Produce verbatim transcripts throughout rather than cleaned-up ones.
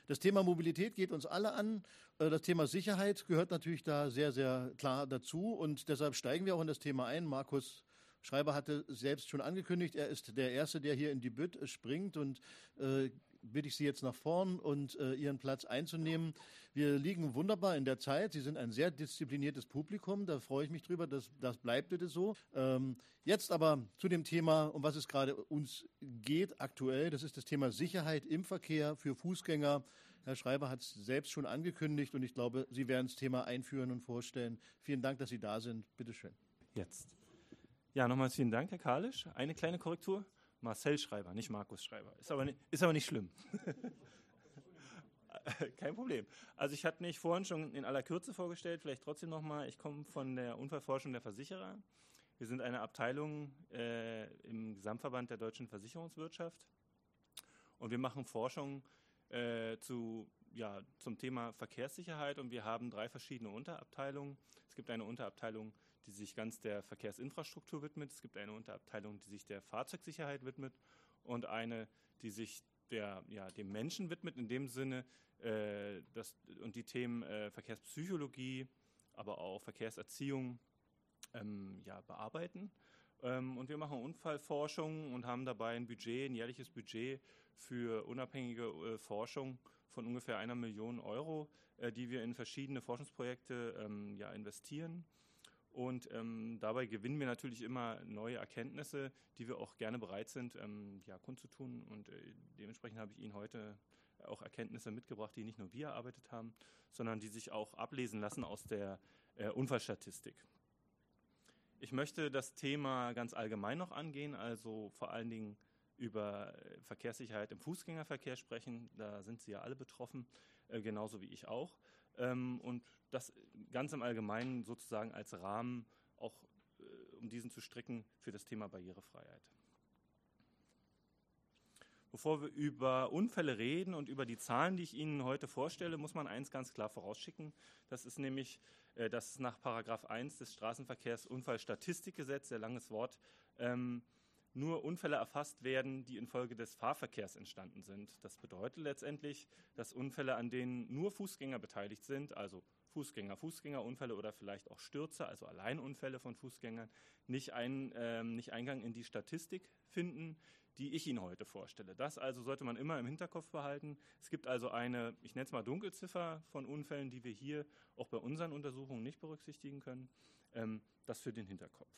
Das Thema Mobilität geht uns alle an. Das Thema Sicherheit gehört natürlich da sehr, sehr klar dazu. Und deshalb steigen wir auch in das Thema ein. Markus Schreiber hatte selbst schon angekündigt, er ist der Erste, der hier in die Bütt springt. Und äh, bitte ich Sie jetzt nach vorn und äh, Ihren Platz einzunehmen. Wir liegen wunderbar in der Zeit. Sie sind ein sehr diszipliniertes Publikum. Da freue ich mich drüber. Das, das bleibt bitte so. Ähm, jetzt aber zu dem Thema, um was es gerade uns geht aktuell. Das ist das Thema Sicherheit im Verkehr für Fußgänger. Herr Schreiber hat es selbst schon angekündigt und ich glaube, Sie werden das Thema einführen und vorstellen. Vielen Dank, dass Sie da sind. Bitte schön. Jetzt. Ja, nochmals vielen Dank, Herr Kalisch. Eine kleine Korrektur. Marcel Schreiber, nicht Markus Schreiber. Ist aber nicht, ist aber nicht schlimm. Kein Problem. Also ich hatte mich vorhin schon in aller Kürze vorgestellt, vielleicht trotzdem nochmal. Ich komme von der Unfallforschung der Versicherer. Wir sind eine Abteilung äh, im Gesamtverband der deutschen Versicherungswirtschaft und wir machen Forschung äh, zu, ja, zum Thema Verkehrssicherheit und wir haben drei verschiedene Unterabteilungen. Es gibt eine Unterabteilung, die sich ganz der Verkehrsinfrastruktur widmet. Es gibt eine Unterabteilung, die sich der Fahrzeugsicherheit widmet und eine, die sich der, ja, dem Menschen widmet, in dem Sinne, äh, dass, und die Themen äh, Verkehrspsychologie, aber auch Verkehrserziehung ähm, ja, bearbeiten. Ähm, und wir machen Unfallforschung und haben dabei ein Budget, ein jährliches Budget für unabhängige äh, Forschung von ungefähr einer Million Euro, äh, die wir in verschiedene Forschungsprojekte ähm, ja, investieren. Und ähm, dabei gewinnen wir natürlich immer neue Erkenntnisse, die wir auch gerne bereit sind, ähm, ja, kundzutun. Und äh, dementsprechend habe ich Ihnen heute auch Erkenntnisse mitgebracht, die nicht nur wir erarbeitet haben, sondern die sich auch ablesen lassen aus der äh, Unfallstatistik. Ich möchte das Thema ganz allgemein noch angehen, also vor allen Dingen über Verkehrssicherheit im Fußgängerverkehr sprechen. Da sind Sie ja alle betroffen, äh, genauso wie ich auch. Ähm, und das ganz im Allgemeinen sozusagen als Rahmen auch, äh, um diesen zu stricken, für das Thema Barrierefreiheit. Bevor wir über Unfälle reden und über die Zahlen, die ich Ihnen heute vorstelle, muss man eins ganz klar vorausschicken. Das ist nämlich, äh, dass nach Paragraph eins des Straßenverkehrsunfallstatistikgesetzes, sehr langes Wort, ähm, nur Unfälle erfasst werden, die infolge des Fahrverkehrs entstanden sind. Das bedeutet letztendlich, dass Unfälle, an denen nur Fußgänger beteiligt sind, also Fußgänger, Fußgängerunfälle oder vielleicht auch Stürze, also Alleinunfälle von Fußgängern, nicht, ein, ähm, nicht Eingang in die Statistik finden, die ich Ihnen heute vorstelle. Das also sollte man immer im Hinterkopf behalten. Es gibt also eine, ich nenne es mal Dunkelziffer von Unfällen, die wir hier auch bei unseren Untersuchungen nicht berücksichtigen können. Ähm, das für den Hinterkopf.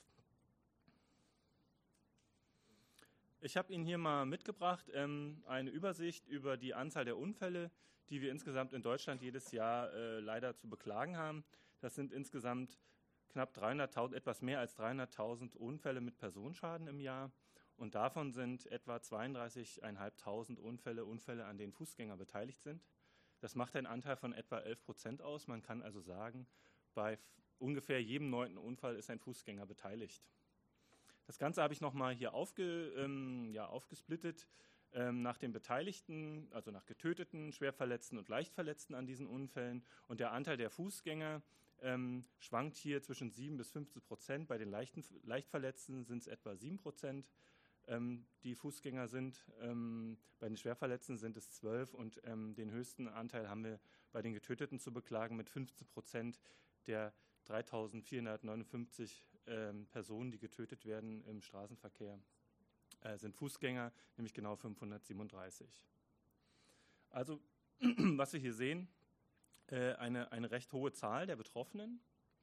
Ich habe Ihnen hier mal mitgebracht ähm, eine Übersicht über die Anzahl der Unfälle, die wir insgesamt in Deutschland jedes Jahr äh, leider zu beklagen haben. Das sind insgesamt knapp dreihunderttausend, etwas mehr als dreihunderttausend Unfälle mit Personenschaden im Jahr. Und davon sind etwa zweiunddreißigtausendfünfhundert Unfälle, Unfälle, an denen Fußgänger beteiligt sind. Das macht einen Anteil von etwa elf Prozent aus. Man kann also sagen, bei f- ungefähr jedem neunten Unfall ist ein Fußgänger beteiligt. Das Ganze habe ich nochmal hier aufge, ähm, ja, aufgesplittet ähm, nach den Beteiligten, also nach Getöteten, Schwerverletzten und Leichtverletzten an diesen Unfällen. Und der Anteil der Fußgänger ähm, schwankt hier zwischen sieben bis fünfzehn Prozent. Bei den leichten, Leichtverletzten sind es etwa sieben Prozent, ähm, die Fußgänger sind. Ähm, bei den Schwerverletzten sind es zwölf und ähm, den höchsten Anteil haben wir bei den Getöteten zu beklagen mit fünfzehn Prozent der dreitausendvierhundertneunundfünfzig ähm, Personen, die getötet werden im Straßenverkehr, äh, sind Fußgänger, nämlich genau fünfhundertsiebenunddreißig. Also, was wir hier sehen, äh, eine, eine recht hohe Zahl der Betroffenen.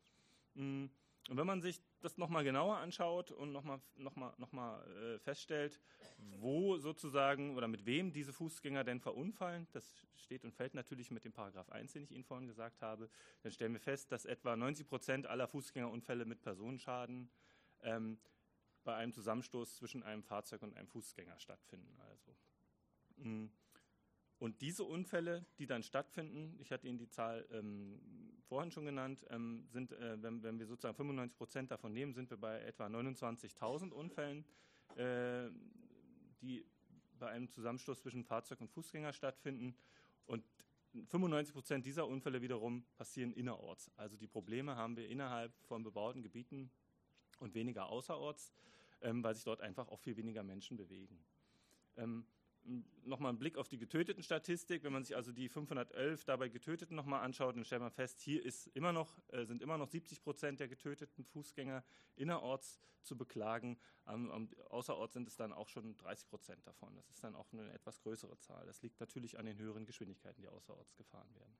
Mm. Und wenn man sich das nochmal genauer anschaut und nochmal noch mal, noch mal, äh, feststellt, wo sozusagen oder mit wem diese Fußgänger denn verunfallen, das steht und fällt natürlich mit dem Paragraph eins, den ich Ihnen vorhin gesagt habe, dann stellen wir fest, dass etwa neunzig Prozent aller Fußgängerunfälle mit Personenschaden ähm, bei einem Zusammenstoß zwischen einem Fahrzeug und einem Fußgänger stattfinden. Also. Mm. Und diese Unfälle, die dann stattfinden, ich hatte Ihnen die Zahl ähm, vorhin schon genannt, ähm, sind, äh, wenn, wenn wir sozusagen fünfundneunzig Prozent davon nehmen, sind wir bei etwa neunundzwanzigtausend Unfällen, äh, die bei einem Zusammenstoß zwischen Fahrzeug und Fußgänger stattfinden. Und fünfundneunzig Prozent dieser Unfälle wiederum passieren innerorts. Also die Probleme haben wir innerhalb von bebauten Gebieten und weniger außerorts, ähm, weil sich dort einfach auch viel weniger Menschen bewegen. Ähm, nochmal einen Blick auf die getöteten Statistik. Wenn man sich also die fünfhundertelf dabei Getöteten nochmal anschaut, dann stellt man fest, hier ist immer noch, äh, sind immer noch siebzig Prozent der getöteten Fußgänger innerorts zu beklagen. Ähm, ähm, außerorts sind es dann auch schon dreißig Prozent davon. Das ist dann auch eine etwas größere Zahl. Das liegt natürlich an den höheren Geschwindigkeiten, die außerorts gefahren werden.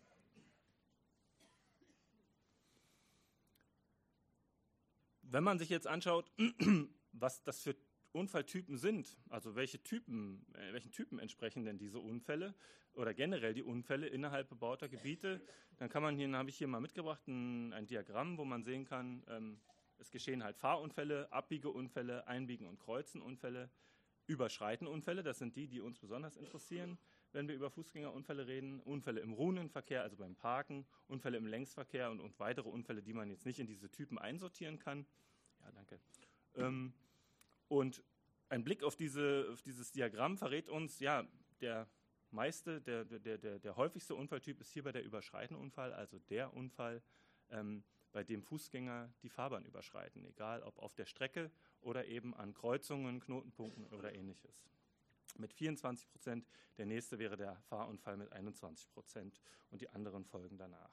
Wenn man sich jetzt anschaut, was das für Unfalltypen sind, also welche Typen, äh, welchen Typen entsprechen denn diese Unfälle oder generell die Unfälle innerhalb bebauter Gebiete, dann kann man hier, dann habe ich hier mal mitgebracht, ein, ein Diagramm, wo man sehen kann, ähm, es geschehen halt Fahrunfälle, Abbiegeunfälle, Einbiegen- und Kreuzenunfälle, Überschreitenunfälle, das sind die, die uns besonders interessieren, wenn wir über Fußgängerunfälle reden, Unfälle im ruhenden Verkehr, also beim Parken, Unfälle im Längsverkehr und, und weitere Unfälle, die man jetzt nicht in diese Typen einsortieren kann. Ja, danke. Ähm, Und ein Blick auf, diese, auf dieses Diagramm verrät uns, ja, der meiste, der, der, der, der häufigste Unfalltyp ist hierbei der Überschreitenunfall, also der Unfall, ähm, bei dem Fußgänger die Fahrbahn überschreiten, egal ob auf der Strecke oder eben an Kreuzungen, Knotenpunkten oder ähnliches. Mit vierundzwanzig Prozent, der nächste wäre der Fahrunfall mit einundzwanzig Prozent und die anderen folgen danach.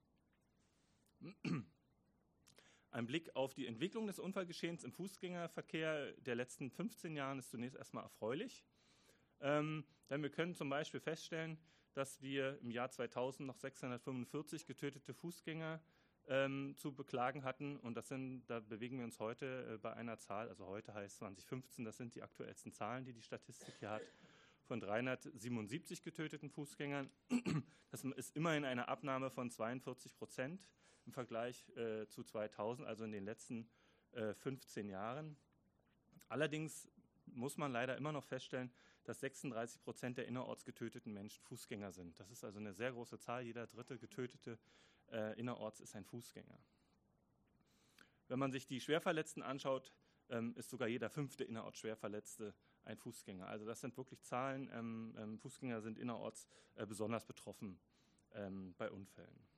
Ein Blick auf die Entwicklung des Unfallgeschehens im Fußgängerverkehr der letzten fünfzehn Jahren ist zunächst erstmal erfreulich. Ähm, denn wir können zum Beispiel feststellen, dass wir im Jahr zweitausend noch sechshundertfünfundvierzig getötete Fußgänger ähm, zu beklagen hatten. Und das sind, da bewegen wir uns heute äh, bei einer Zahl, also heute heißt zwanzig fünfzehn, das sind die aktuellsten Zahlen, die die Statistik hier hat, von dreihundertsiebenundsiebzig getöteten Fußgängern. Das ist immerhin eine Abnahme von zweiundvierzig Prozent. Im Vergleich äh, zu zweitausend, also in den letzten äh, fünfzehn Jahren. Allerdings muss man leider immer noch feststellen, dass sechsunddreißig Prozent der innerorts getöteten Menschen Fußgänger sind. Das ist also eine sehr große Zahl. Jeder dritte Getötete äh, innerorts ist ein Fußgänger. Wenn man sich die Schwerverletzten anschaut, ähm, ist sogar jeder fünfte innerorts Schwerverletzte ein Fußgänger. Also das sind wirklich Zahlen. Ähm, ähm, Fußgänger sind innerorts äh, besonders betroffen ähm, bei Unfällen.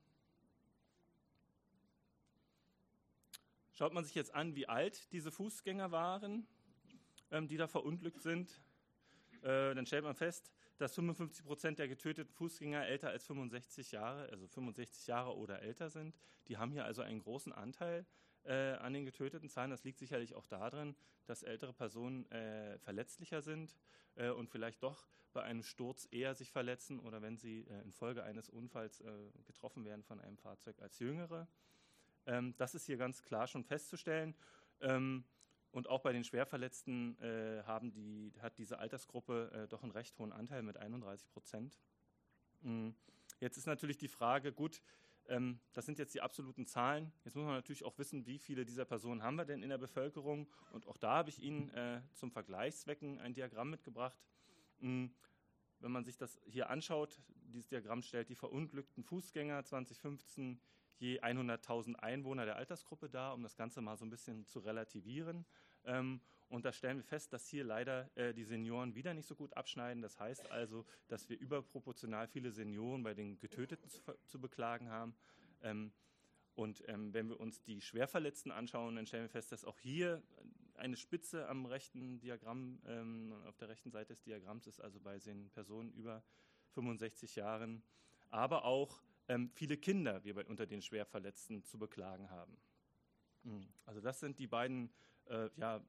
Schaut man sich jetzt an, wie alt diese Fußgänger waren, ähm, die da verunglückt sind, äh, dann stellt man fest, dass fünfundfünfzig Prozent der getöteten Fußgänger älter als fünfundsechzig Jahre, also fünfundsechzig Jahre oder älter sind. Die haben hier also einen großen Anteil äh, an den getöteten Zahlen. Das liegt sicherlich auch darin, dass ältere Personen äh, verletzlicher sind äh, und vielleicht doch bei einem Sturz eher sich verletzen oder wenn sie äh, infolge eines Unfalls äh, getroffen werden von einem Fahrzeug als Jüngere. Ähm, das ist hier ganz klar schon festzustellen. Ähm, und auch bei den Schwerverletzten äh, haben die, hat diese Altersgruppe äh, doch einen recht hohen Anteil mit einunddreißig Prozent. Mhm. Jetzt ist natürlich die Frage, gut, ähm, das sind jetzt die absoluten Zahlen. Jetzt muss man natürlich auch wissen, wie viele dieser Personen haben wir denn in der Bevölkerung. Und auch da habe ich Ihnen äh, zum Vergleichszwecken ein Diagramm mitgebracht. Mhm. Wenn man sich das hier anschaut, dieses Diagramm stellt die verunglückten Fußgänger zwanzig fünfzehn je hunderttausend Einwohner der Altersgruppe dar, um das Ganze mal so ein bisschen zu relativieren. Ähm, und da stellen wir fest, dass hier leider äh, die Senioren wieder nicht so gut abschneiden. Das heißt also, dass wir überproportional viele Senioren bei den Getöteten zu, zu beklagen haben. Ähm, und ähm, wenn wir uns die Schwerverletzten anschauen, dann stellen wir fest, dass auch hier eine Spitze am rechten Diagramm, ähm, auf der rechten Seite des Diagramms ist, also bei den Personen über fünfundsechzig Jahren, aber auch ähm, viele Kinder wir bei, unter den Schwerverletzten zu beklagen haben. Mhm. Also das sind die beiden äh, ja,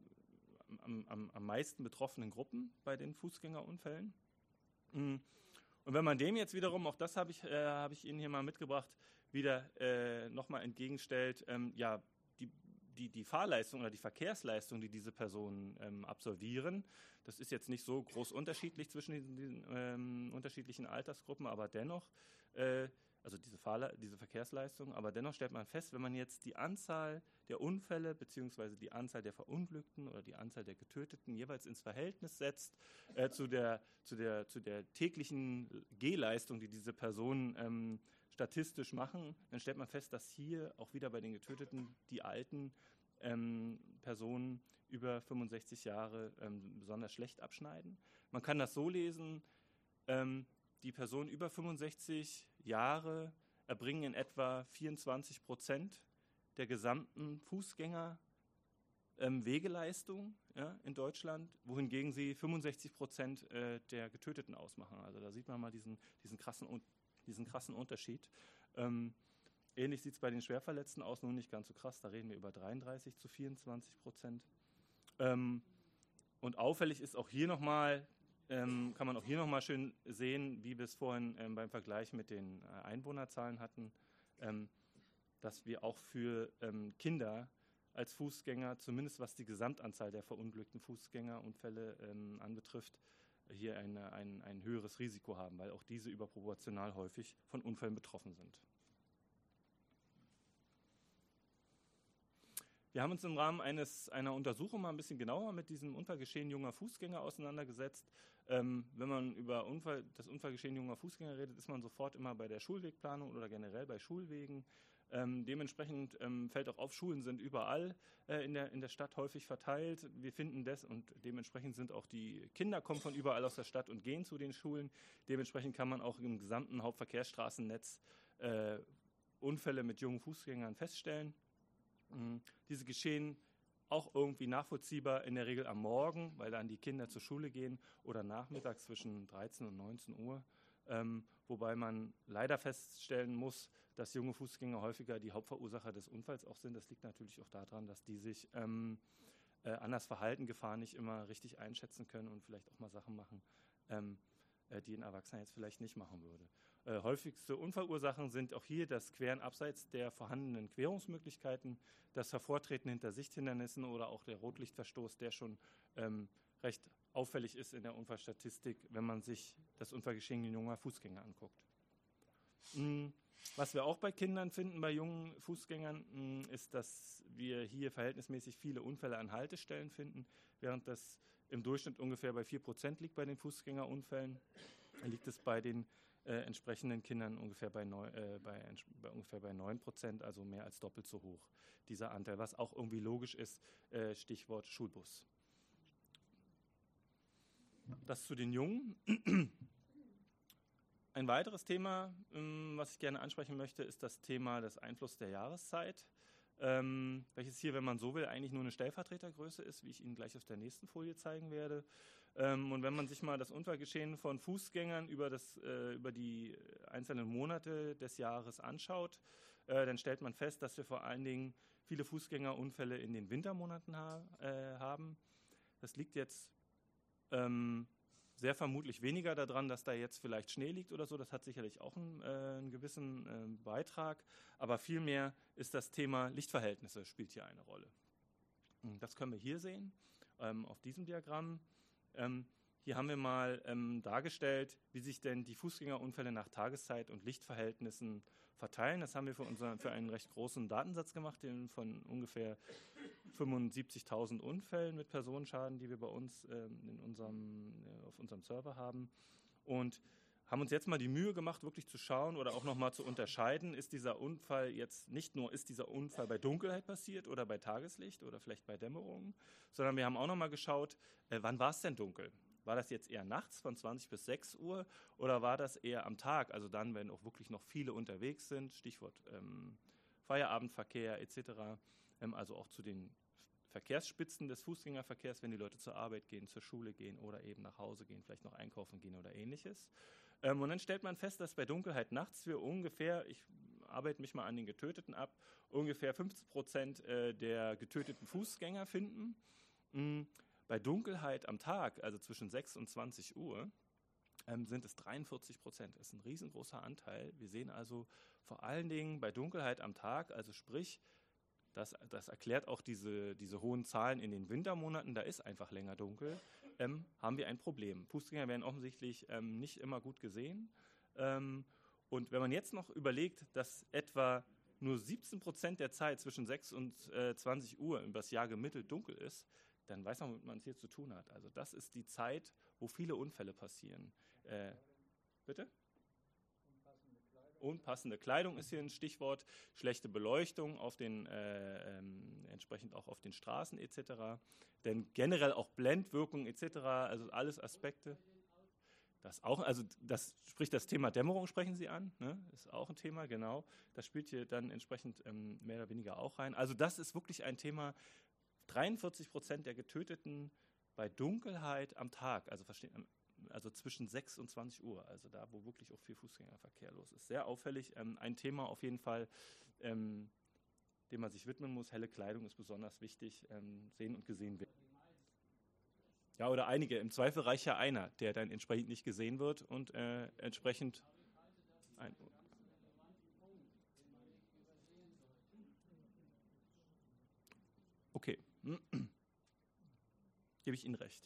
am, am, am meisten betroffenen Gruppen bei den Fußgängerunfällen. Mhm. Und wenn man dem jetzt wiederum, auch das habe ich, äh, hab ich Ihnen hier mal mitgebracht, wieder äh, nochmal entgegenstellt, ähm, ja, die, die, die Fahrleistung oder die Verkehrsleistung, die diese Personen ähm, absolvieren, das ist jetzt nicht so groß unterschiedlich zwischen diesen, diesen ähm, unterschiedlichen Altersgruppen, aber dennoch, äh, also diese, Fahrle- diese Verkehrsleistung, aber dennoch stellt man fest, wenn man jetzt die Anzahl der Unfälle bzw. die Anzahl der Verunglückten oder die Anzahl der Getöteten jeweils ins Verhältnis setzt äh, zu, der, zu, der, zu der täglichen Gehleistung, die diese Personen ähm, statistisch machen, dann stellt man fest, dass hier auch wieder bei den Getöteten die alten ähm, Personen über fünfundsechzig Jahre ähm, besonders schlecht abschneiden. Man kann das so lesen, ähm, die Personen über fünfundsechzig Jahre erbringen in etwa vierundzwanzig Prozent der gesamten Fußgänger ähm, Wegeleistung, ja, in Deutschland, wohingegen sie fünfundsechzig Prozent äh, der Getöteten ausmachen. Also da sieht man mal diesen, diesen, krassen, diesen krassen Unterschied. Ähm, ähnlich sieht es bei den Schwerverletzten aus, nur nicht ganz so krass. Da reden wir über dreiunddreißig zu vierundzwanzig Prozent. Ähm, und auffällig ist auch hier nochmal, ähm, kann man auch hier nochmal schön sehen, wie wir es vorhin ähm, beim Vergleich mit den äh, Einwohnerzahlen hatten, ähm, dass wir auch für ähm, Kinder als Fußgänger, zumindest was die Gesamtanzahl der verunglückten Fußgängerunfälle ähm, anbetrifft, hier eine, ein, ein höheres Risiko haben, weil auch diese überproportional häufig von Unfällen betroffen sind. Wir haben uns im Rahmen eines, einer Untersuchung mal ein bisschen genauer mit diesem Unfallgeschehen junger Fußgänger auseinandergesetzt. Ähm, wenn man über Unfall, das Unfallgeschehen junger Fußgänger redet, ist man sofort immer bei der Schulwegplanung oder generell bei Schulwegen. Ähm, dementsprechend ähm, fällt auch auf, Schulen sind überall äh, in, der, in der Stadt häufig verteilt. Wir finden das und dementsprechend sind auch die Kinder kommen von überall aus der Stadt und gehen zu den Schulen. Dementsprechend kann man auch im gesamten Hauptverkehrsstraßennetz äh, Unfälle mit jungen Fußgängern feststellen. Mhm. Diese geschehen auch irgendwie nachvollziehbar in der Regel am Morgen, weil dann die Kinder zur Schule gehen oder nachmittags zwischen dreizehn und neunzehn Uhr. Ähm, wobei man leider feststellen muss, dass junge Fußgänger häufiger die Hauptverursacher des Unfalls auch sind. Das liegt natürlich auch daran, dass die sich ähm, äh, anders verhalten, Gefahren nicht immer richtig einschätzen können und vielleicht auch mal Sachen machen, ähm, äh, die ein Erwachsener jetzt vielleicht nicht machen würde. Äh, häufigste Unfallursachen sind auch hier das Queren abseits der vorhandenen Querungsmöglichkeiten, das Hervortreten hinter Sichthindernissen oder auch der Rotlichtverstoß, der schon ähm, recht auffällig ist in der Unfallstatistik, wenn man sich das Unfallgeschehen junger Fußgänger anguckt. Mhm. Was wir auch bei Kindern finden, bei jungen Fußgängern, mh, ist, dass wir hier verhältnismäßig viele Unfälle an Haltestellen finden, während das im Durchschnitt ungefähr bei vier Prozent liegt bei den Fußgängerunfällen, liegt es bei den äh, entsprechenden Kindern ungefähr bei, neun, äh, bei, bei ungefähr bei neun Prozent, also mehr als doppelt so hoch, dieser Anteil, was auch irgendwie logisch ist, äh, Stichwort Schulbus. Das zu den Jungen. Ein weiteres Thema, was ich gerne ansprechen möchte, ist das Thema des Einflusses der Jahreszeit, ähm, welches hier, wenn man so will, eigentlich nur eine Stellvertretergröße ist, wie ich Ihnen gleich auf der nächsten Folie zeigen werde. Ähm, und wenn man sich mal das Unfallgeschehen von Fußgängern über, das, äh, über die einzelnen Monate des Jahres anschaut, äh, dann stellt man fest, dass wir vor allen Dingen viele Fußgängerunfälle in den Wintermonaten ha äh, haben. Das liegt jetzt ähm, sehr vermutlich weniger daran, dass da jetzt vielleicht Schnee liegt oder so. Das hat sicherlich auch einen, äh, einen gewissen äh, Beitrag. Aber vielmehr ist das Thema Lichtverhältnisse spielt hier eine Rolle. Das können wir hier sehen, ähm, auf diesem Diagramm. Ähm, hier haben wir mal ähm, dargestellt, wie sich denn die Fußgängerunfälle nach Tageszeit und Lichtverhältnissen verteilen. Das haben wir für, unser, für einen recht großen Datensatz gemacht, den von ungefähr fünfundsiebzigtausend Unfällen mit Personenschaden, die wir bei uns ähm, in unserem, äh, auf unserem Server haben. Und haben uns jetzt mal die Mühe gemacht, wirklich zu schauen oder auch nochmal zu unterscheiden, ist dieser Unfall jetzt nicht nur, ist dieser Unfall bei Dunkelheit passiert oder bei Tageslicht oder vielleicht bei Dämmerung, sondern wir haben auch nochmal geschaut, äh, wann war es denn dunkel? War das jetzt eher nachts von zwanzig bis sechs Uhr oder war das eher am Tag, also dann, wenn auch wirklich noch viele unterwegs sind, Stichwort ähm, Feierabendverkehr et cetera, ähm, also auch zu den Verkehrsspitzen des Fußgängerverkehrs, wenn die Leute zur Arbeit gehen, zur Schule gehen oder eben nach Hause gehen, vielleicht noch einkaufen gehen oder ähnliches. Ähm, und dann stellt man fest, dass bei Dunkelheit nachts wir ungefähr, ich arbeite mich mal an den Getöteten ab, ungefähr fünfzig Prozent äh, der getöteten Fußgänger finden. Mhm. Bei Dunkelheit am Tag, also zwischen sechs und zwanzig Uhr, ähm, sind es dreiundvierzig Prozent. Das ist ein riesengroßer Anteil. Wir sehen also vor allen Dingen bei Dunkelheit am Tag, also sprich, das, das erklärt auch diese, diese hohen Zahlen in den Wintermonaten, da ist einfach länger dunkel, ähm, haben wir ein Problem. Fußgänger werden offensichtlich ähm, nicht immer gut gesehen. Ähm, und wenn man jetzt noch überlegt, dass etwa nur siebzehn Prozent der Zeit zwischen sechs und äh, zwanzig Uhr übers Jahr gemittelt dunkel ist, dann weiß man, womit man es hier zu tun hat. Also das ist die Zeit, wo viele Unfälle passieren. Äh, bitte? Unpassende Kleidung ist hier ein Stichwort, schlechte Beleuchtung auf den, äh, ähm, entsprechend auch auf den Straßen et cetera. Denn generell auch Blendwirkung et cetera, also alles Aspekte. Das auch, also das spricht das Thema Dämmerung, sprechen Sie an, ne? Ist auch ein Thema, genau. Das spielt hier dann entsprechend ähm, mehr oder weniger auch rein. Also das ist wirklich ein Thema, dreiundvierzig Prozent der Getöteten bei Dunkelheit am Tag, also, also zwischen sechs und zwanzig Uhr, also da, wo wirklich auch viel Fußgängerverkehr los ist. Sehr auffällig, ähm, ein Thema auf jeden Fall, ähm, dem man sich widmen muss. Helle Kleidung ist besonders wichtig, ähm, sehen und gesehen werden. Ja, oder einige. Im Zweifel reicht ja einer, der dann entsprechend nicht gesehen wird und äh, entsprechend ein, okay. Gebe ich Ihnen recht.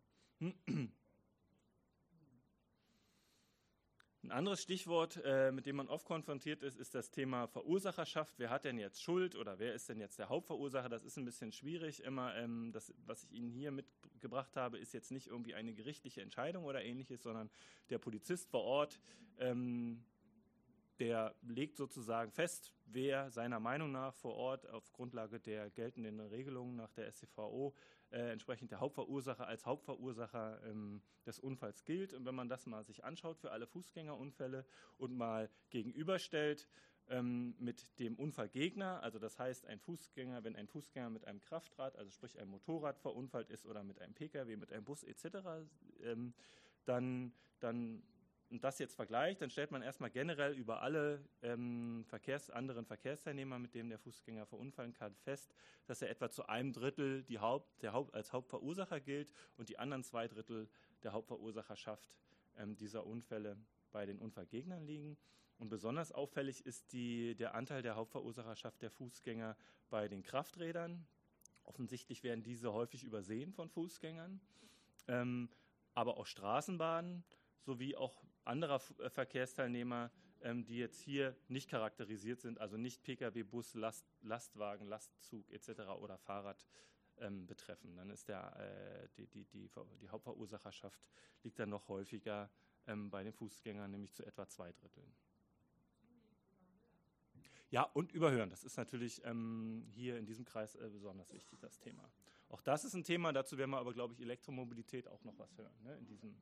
Ein anderes Stichwort, äh, mit dem man oft konfrontiert ist, ist das Thema Verursacherschaft. Wer hat denn jetzt Schuld oder wer ist denn jetzt der Hauptverursacher? Das ist ein bisschen schwierig immer. Ähm, das, was ich Ihnen hier mitgebracht habe, ist jetzt nicht irgendwie eine gerichtliche Entscheidung oder ähnliches, sondern der Polizist vor Ort, ähm, der legt sozusagen fest, wer seiner Meinung nach vor Ort auf Grundlage der geltenden Regelungen nach der S t V O äh, entsprechend der Hauptverursacher als Hauptverursacher ähm, des Unfalls gilt. Und wenn man das mal sich anschaut für alle Fußgängerunfälle und mal gegenüberstellt ähm, mit dem Unfallgegner, also das heißt ein Fußgänger, wenn ein Fußgänger mit einem Kraftrad, also sprich einem Motorrad verunfallt ist oder mit einem P K W, mit einem Bus et cetera, ähm, dann, dann und das jetzt vergleicht, dann stellt man erstmal generell über alle ähm, Verkehrs-, anderen Verkehrsteilnehmer, mit denen der Fußgänger verunfallen kann, fest, dass er etwa zu einem Drittel die Haupt, der Haupt, als Hauptverursacher gilt und die anderen zwei Drittel der Hauptverursacherschaft ähm, dieser Unfälle bei den Unfallgegnern liegen. Und besonders auffällig ist die, der Anteil der Hauptverursacherschaft der Fußgänger bei den Krafträdern. Offensichtlich werden diese häufig übersehen von Fußgängern, ähm, aber auch Straßenbahnen sowie auch anderer Verkehrsteilnehmer, ähm, die jetzt hier nicht charakterisiert sind, also nicht P K W, Bus, Last, Lastwagen, Lastzug et cetera oder Fahrrad ähm, betreffen. Dann ist der, äh, die, die, die, die Hauptverursacherschaft liegt dann noch häufiger ähm, bei den Fußgängern, nämlich zu etwa zwei Dritteln. Ja, und überhören, das ist natürlich ähm, hier in diesem Kreis äh, besonders wichtig, das Thema. Auch das ist ein Thema, dazu werden wir aber, glaube ich, Elektromobilität auch noch was hören, ne, in diesem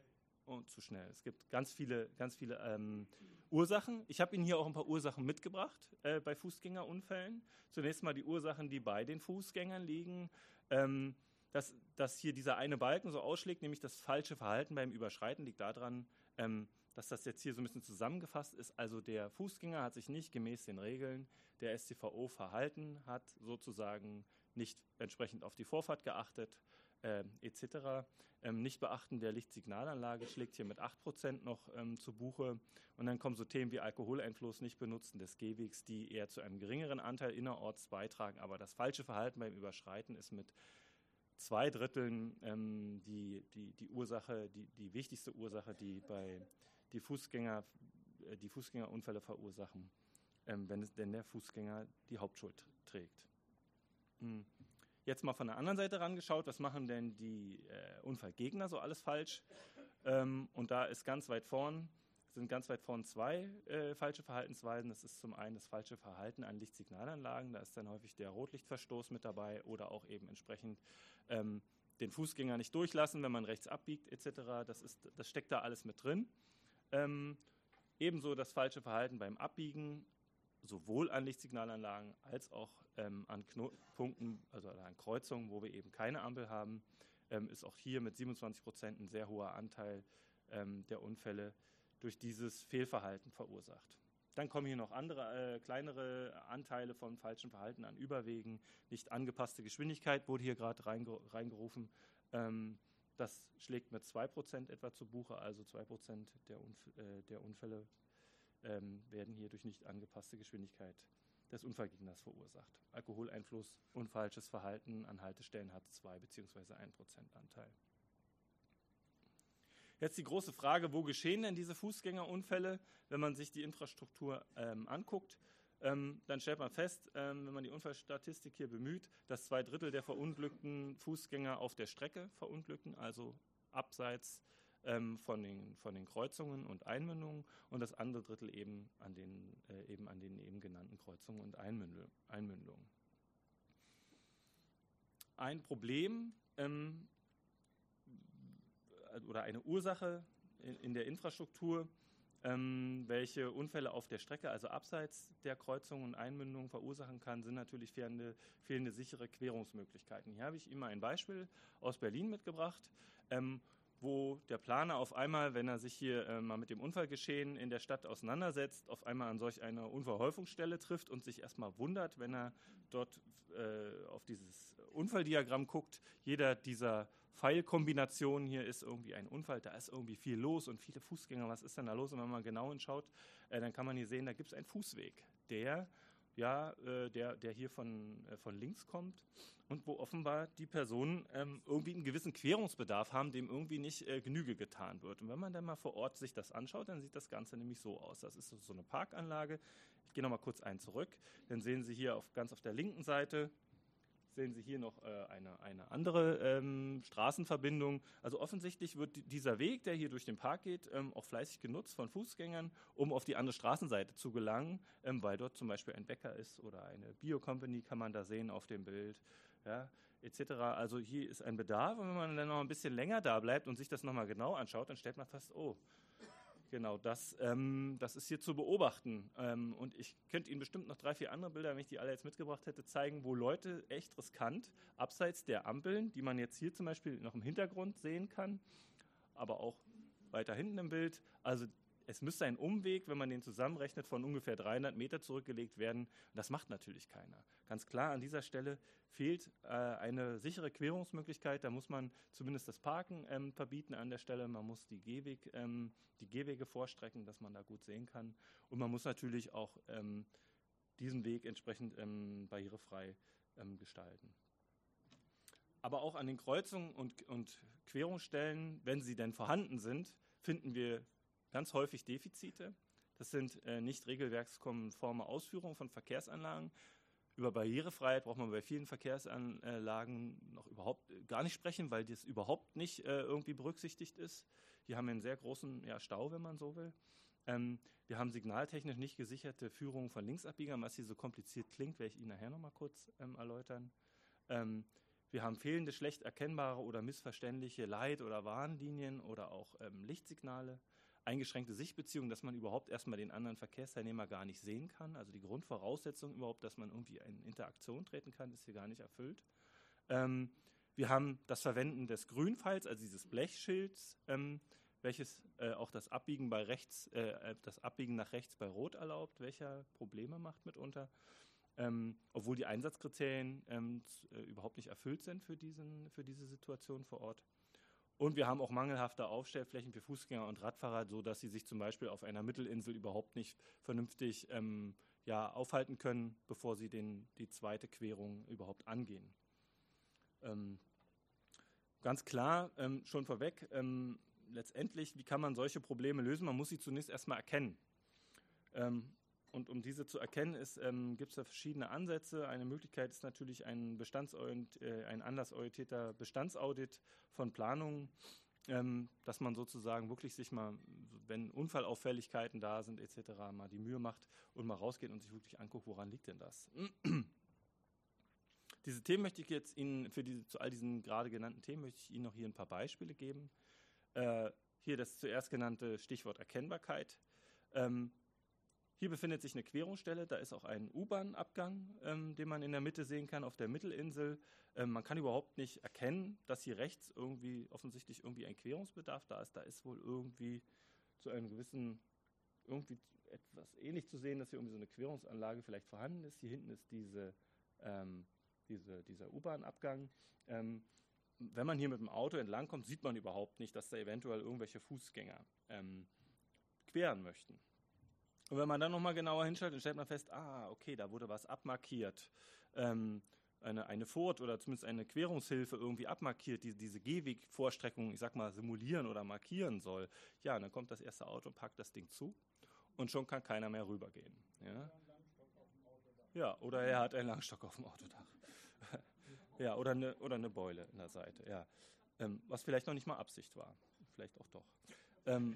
und zu schnell. Es gibt ganz viele, ganz viele ähm, Ursachen. Ich habe Ihnen hier auch ein paar Ursachen mitgebracht äh, bei Fußgängerunfällen. Zunächst mal die Ursachen, die bei den Fußgängern liegen. Ähm, dass, dass hier dieser eine Balken so ausschlägt, nämlich das falsche Verhalten beim Überschreiten, liegt daran, ähm, dass das jetzt hier so ein bisschen zusammengefasst ist. Also der Fußgänger hat sich nicht gemäß den Regeln der S t V O verhalten, hat sozusagen nicht entsprechend auf die Vorfahrt geachtet, äh, et cetera. Ähm, Nichtbeachten der Lichtsignalanlage schlägt hier mit acht Prozent noch ähm, zu Buche. Und dann kommen so Themen wie Alkoholeinfluss, Nichtbenutzen des Gehwegs, die eher zu einem geringeren Anteil innerorts beitragen. Aber das falsche Verhalten beim Überschreiten ist mit zwei Dritteln ähm, die, die, die Ursache, die, die wichtigste Ursache, die bei die Fußgänger, äh, die Fußgängerunfälle verursachen, ähm, wenn es denn der Fußgänger die Hauptschuld trägt. Hm. Jetzt mal von der anderen Seite rangeschaut, was machen denn die äh, Unfallgegner so alles falsch? Ähm, und da ist ganz weit vorn, sind ganz weit vorn zwei äh, falsche Verhaltensweisen. Das ist zum einen das falsche Verhalten an Lichtsignalanlagen, da ist dann häufig der Rotlichtverstoß mit dabei oder auch eben entsprechend ähm, den Fußgänger nicht durchlassen, wenn man rechts abbiegt et cetera. Das, ist, das steckt da alles mit drin. Ähm, ebenso das falsche Verhalten beim Abbiegen, sowohl an Lichtsignalanlagen als auch ähm, an Knotenpunkten, also an Kreuzungen, wo wir eben keine Ampel haben, ähm, ist auch hier mit siebenundzwanzig Prozent ein sehr hoher Anteil ähm, der Unfälle durch dieses Fehlverhalten verursacht. Dann kommen hier noch andere, äh, kleinere Anteile von falschem Verhalten an Überwegen, nicht angepasste Geschwindigkeit wurde hier gerade reinge reingerufen. Ähm, das schlägt mit zwei Prozent etwa zu Buche, also zwei Prozent der, Unf äh, der Unfälle ähm, werden hier durch nicht angepasste Geschwindigkeit des Unfallgegners verursacht. Alkoholeinfluss und falsches Verhalten an Haltestellen hat zwei bzw. ein Prozent Anteil. Jetzt die große Frage, wo geschehen denn diese Fußgängerunfälle? Wenn man sich die Infrastruktur ähm, anguckt, ähm, dann stellt man fest, ähm, wenn man die Unfallstatistik hier bemüht, dass zwei Drittel der verunglückten Fußgänger auf der Strecke verunglücken, also abseits ähm, von, den, von den Kreuzungen und Einmündungen, und das andere Drittel eben an den, äh, eben, an den eben genannten Kreuzungen und Einmündungen. Ein Problem ähm, oder eine Ursache in, in der Infrastruktur Ähm, welche Unfälle auf der Strecke, also abseits der Kreuzung und Einmündung verursachen kann, sind natürlich fehlende, fehlende sichere Querungsmöglichkeiten. Hier habe ich Ihnen mal ein Beispiel aus Berlin mitgebracht, ähm, wo der Planer auf einmal, wenn er sich hier äh, mal mit dem Unfallgeschehen in der Stadt auseinandersetzt, auf einmal an solch eine Unfallhäufungsstelle trifft und sich erstmal wundert, wenn er dort äh, auf dieses Unfalldiagramm guckt. Jeder dieser Pfeilkombinationen hier ist irgendwie ein Unfall, da ist irgendwie viel los und viele Fußgänger, was ist denn da los? Und wenn man genau hinschaut, äh, dann kann man hier sehen, da gibt es einen Fußweg, der, ja, äh, der, der hier von, äh, von links kommt und wo offenbar die Personen ähm, irgendwie einen gewissen Querungsbedarf haben, dem irgendwie nicht äh, Genüge getan wird. Und wenn man dann mal vor Ort sich das anschaut, dann sieht das Ganze nämlich so aus. Das ist so eine Parkanlage. Ich gehe noch mal kurz einen zurück. Dann sehen Sie hier auf, ganz auf der linken Seite, sehen Sie hier noch äh, eine, eine andere ähm, Straßenverbindung. Also offensichtlich wird die, dieser Weg, der hier durch den Park geht, ähm, auch fleißig genutzt von Fußgängern, um auf die andere Straßenseite zu gelangen, ähm, weil dort zum Beispiel ein Bäcker ist oder eine Bio-Company, kann man da sehen auf dem Bild, ja, et cetera. Also hier ist ein Bedarf und wenn man dann noch ein bisschen länger da bleibt und sich das nochmal genau anschaut, dann stellt man fest, oh, genau, das, ähm, das ist hier zu beobachten. Ähm, und ich könnte Ihnen bestimmt noch drei, vier andere Bilder, wenn ich die alle jetzt mitgebracht hätte, zeigen, wo Leute echt riskant, abseits der Ampeln, die man jetzt hier zum Beispiel noch im Hintergrund sehen kann, aber auch weiter hinten im Bild, also es müsste ein Umweg, wenn man den zusammenrechnet, von ungefähr dreihundert Meter zurückgelegt werden. Das macht natürlich keiner. Ganz klar, an dieser Stelle fehlt äh, eine sichere Querungsmöglichkeit. Da muss man zumindest das Parken ähm, verbieten an der Stelle. Man muss die, Gehweg, ähm, die Gehwege vorstrecken, dass man da gut sehen kann. Und man muss natürlich auch ähm, diesen Weg entsprechend ähm, barrierefrei ähm, gestalten. Aber auch an den Kreuzungen und, und Querungsstellen, wenn sie denn vorhanden sind, finden wir ganz häufig Defizite. Das sind äh, nicht regelwerkskonforme Ausführungen von Verkehrsanlagen. Über Barrierefreiheit braucht man bei vielen Verkehrsanlagen noch überhaupt gar nicht sprechen, weil das überhaupt nicht äh, irgendwie berücksichtigt ist. Hier haben wir einen sehr großen ja, Stau, wenn man so will. Ähm, wir haben signaltechnisch nicht gesicherte Führungen von Linksabbiegern, was hier so kompliziert klingt, werde ich Ihnen nachher noch mal kurz ähm, erläutern. Ähm, wir haben fehlende, schlecht erkennbare oder missverständliche Leit- oder Warnlinien oder auch ähm, Lichtsignale. Eingeschränkte Sichtbeziehungen, dass man überhaupt erstmal den anderen Verkehrsteilnehmer gar nicht sehen kann. Also die Grundvoraussetzung überhaupt, dass man irgendwie in Interaktion treten kann, ist hier gar nicht erfüllt. Ähm, wir haben das Verwenden des Grünpfeils, also dieses Blechschilds, ähm, welches äh, auch das Abbiegen bei rechts, äh, das Abbiegen nach rechts bei Rot erlaubt, welcher Probleme macht mitunter. Ähm, obwohl die Einsatzkriterien ähm, äh, überhaupt nicht erfüllt sind für, diesen, für diese Situation vor Ort. Und wir haben auch mangelhafte Aufstellflächen für Fußgänger und Radfahrer, sodass sie sich zum Beispiel auf einer Mittelinsel überhaupt nicht vernünftig ähm, ja, aufhalten können, bevor sie den, die zweite Querung überhaupt angehen. Ähm, ganz klar, ähm, schon vorweg, ähm, letztendlich, wie kann man solche Probleme lösen? Man muss sie zunächst erstmal erkennen. Ähm, Und um diese zu erkennen, ähm, gibt es da verschiedene Ansätze. Eine Möglichkeit ist natürlich ein, bestandsorient, äh, ein anlassorientierter Bestandsaudit von Planungen, ähm, dass man sozusagen wirklich sich mal, wenn Unfallauffälligkeiten da sind et cetera, mal die Mühe macht und mal rausgeht und sich wirklich anguckt, woran liegt denn das? Diese Themen möchte ich jetzt Ihnen, für diese, zu all diesen gerade genannten Themen möchte ich Ihnen noch hier ein paar Beispiele geben. Äh, hier das zuerst genannte Stichwort Erkennbarkeit. Ähm, Hier befindet sich eine Querungsstelle, da ist auch ein U-Bahn-Abgang, ähm, den man in der Mitte sehen kann, auf der Mittelinsel. Ähm, man kann überhaupt nicht erkennen, dass hier rechts irgendwie offensichtlich irgendwie ein Querungsbedarf da ist. Da ist wohl irgendwie zu einem gewissen, irgendwie etwas ähnlich zu sehen, dass hier irgendwie so eine Querungsanlage vielleicht vorhanden ist. Hier hinten ist diese, ähm, diese, dieser U-Bahn-Abgang. Ähm, wenn man hier mit dem Auto entlangkommt, sieht man überhaupt nicht, dass da eventuell irgendwelche Fußgänger ähm, queren möchten. Und wenn man dann nochmal genauer hinschaut, dann stellt man fest, ah, okay, da wurde was abmarkiert, ähm, eine, eine Furt oder zumindest eine Querungshilfe irgendwie abmarkiert, die diese Gehwegvorstreckung, ich sag mal, simulieren oder markieren soll. Ja, und dann kommt das erste Auto und packt das Ding zu und schon kann keiner mehr rübergehen. Ja, ja, oder er hat einen Langstock auf dem Autodach. Ja, oder eine, oder eine Beule in der Seite, ja. Ähm, was vielleicht noch nicht mal Absicht war. Vielleicht auch doch. Ähm,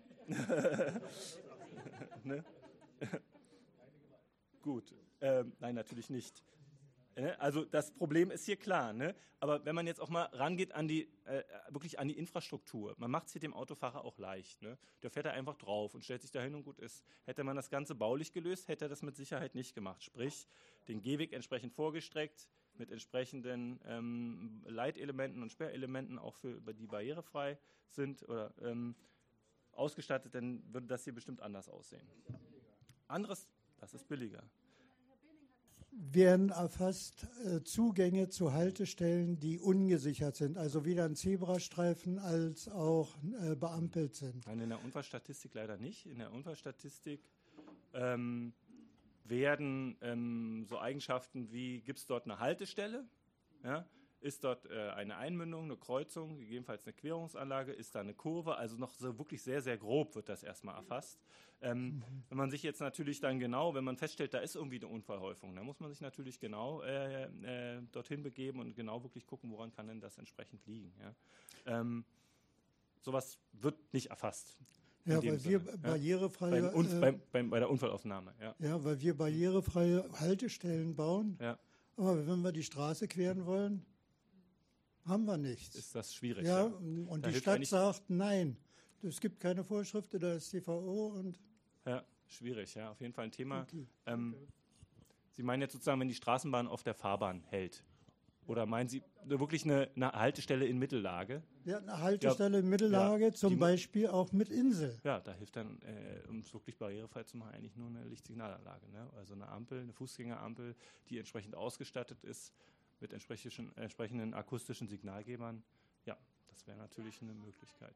ne? Gut, ähm, nein, natürlich nicht. Ne? Also das Problem ist hier klar, ne? Aber wenn man jetzt auch mal rangeht an die, äh, wirklich an die Infrastruktur, man macht es hier dem Autofahrer auch leicht. Ne? Der fährt da einfach drauf und stellt sich dahin und gut ist. Hätte man das Ganze baulich gelöst, hätte er das mit Sicherheit nicht gemacht. Sprich, den Gehweg entsprechend vorgestreckt, mit entsprechenden ähm, Leitelementen und Sperrelementen, auch für die barrierefrei sind oder ähm, ausgestattet, dann würde das hier bestimmt anders aussehen. Anderes, das ist billiger. Werden erfasst äh, Zugänge zu Haltestellen, die ungesichert sind, also weder ein Zebrastreifen als auch äh, beampelt sind. Nein, in der Unfallstatistik leider nicht. In der Unfallstatistik ähm, werden ähm, so Eigenschaften wie, gibt es dort eine Haltestelle, ja? Ist dort äh, eine Einmündung, eine Kreuzung, gegebenenfalls eine Querungsanlage, ist da eine Kurve, also noch so wirklich sehr, sehr grob wird das erstmal erfasst. Ähm, mhm. Wenn man sich jetzt natürlich dann genau, wenn man feststellt, da ist irgendwie eine Unfallhäufung, dann muss man sich natürlich genau äh, äh, dorthin begeben und genau wirklich gucken, woran kann denn das entsprechend liegen. Ja? Ähm, sowas wird nicht erfasst. Ja, weil wir Sinne, barrierefreie... Ja? Beim, äh, beim, beim, bei der Unfallaufnahme, ja. Ja, weil wir barrierefreie Haltestellen bauen, ja. Aber wenn wir die Straße queren wollen, haben wir nichts. Ist das schwierig? Ja, ja. und da die Stadt sagt, nein, es gibt keine Vorschriften, da ist T V O und... Ja, schwierig, ja, auf jeden Fall ein Thema. Okay. Ähm, okay. Sie meinen jetzt sozusagen, wenn die Straßenbahn auf der Fahrbahn hält? Oder meinen Sie wirklich eine, eine Haltestelle in Mittellage? Ja, eine Haltestelle ja, in Mittellage, ja, zum Beispiel auch mit Insel. Ja, da hilft dann, äh, um es wirklich barrierefrei zu machen, eigentlich nur eine Lichtsignalanlage. Ne? Also eine Ampel, eine Fußgängerampel, die entsprechend ausgestattet ist mit entsprechenden, entsprechenden akustischen Signalgebern. Ja, das wäre natürlich eine Möglichkeit.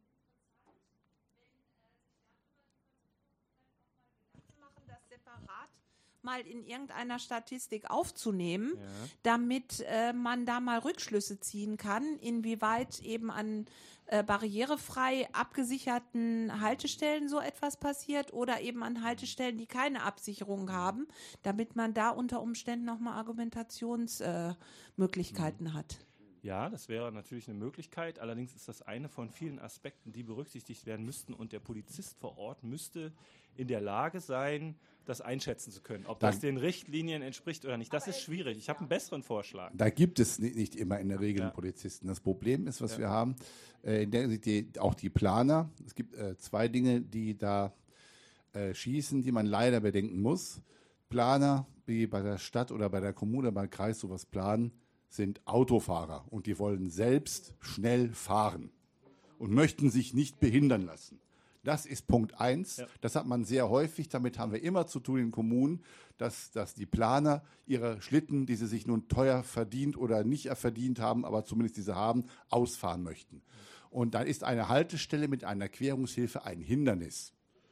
Machen das separat mal in irgendeiner Statistik aufzunehmen, ja. damit äh, man da mal Rückschlüsse ziehen kann, inwieweit eben an äh, barrierefrei abgesicherten Haltestellen so etwas passiert oder eben an Haltestellen, die keine Absicherung haben, damit man da unter Umständen nochmal Argumentationsmöglichkeiten äh, hat. Ja, das wäre natürlich eine Möglichkeit. Allerdings ist das eine von vielen Aspekten, die berücksichtigt werden müssten. Und der Polizist vor Ort müsste in der Lage sein, das einschätzen zu können, ob Dann, das den Richtlinien entspricht oder nicht. Das ist schwierig. Ich habe einen besseren Vorschlag. Da gibt es nicht, nicht immer in der Regel ja. einen Polizisten. Das Problem ist, was ja. wir haben, äh, in der die, auch die Planer. Es gibt äh, zwei Dinge, die da äh, schießen, die man leider bedenken muss. Planer, wie bei der Stadt oder bei der Kommune, beim Kreis sowas planen, sind Autofahrer und die wollen selbst schnell fahren und möchten sich nicht behindern lassen. Das ist Punkt eins. Ja. Das hat man sehr häufig. Damit haben wir immer zu tun in Kommunen, dass, dass die Planer ihre Schlitten, die sie sich nun teuer verdient oder nicht verdient haben, aber zumindest diese haben, ausfahren möchten. Und dann ist eine Haltestelle mit einer Querungshilfe ein Hindernis.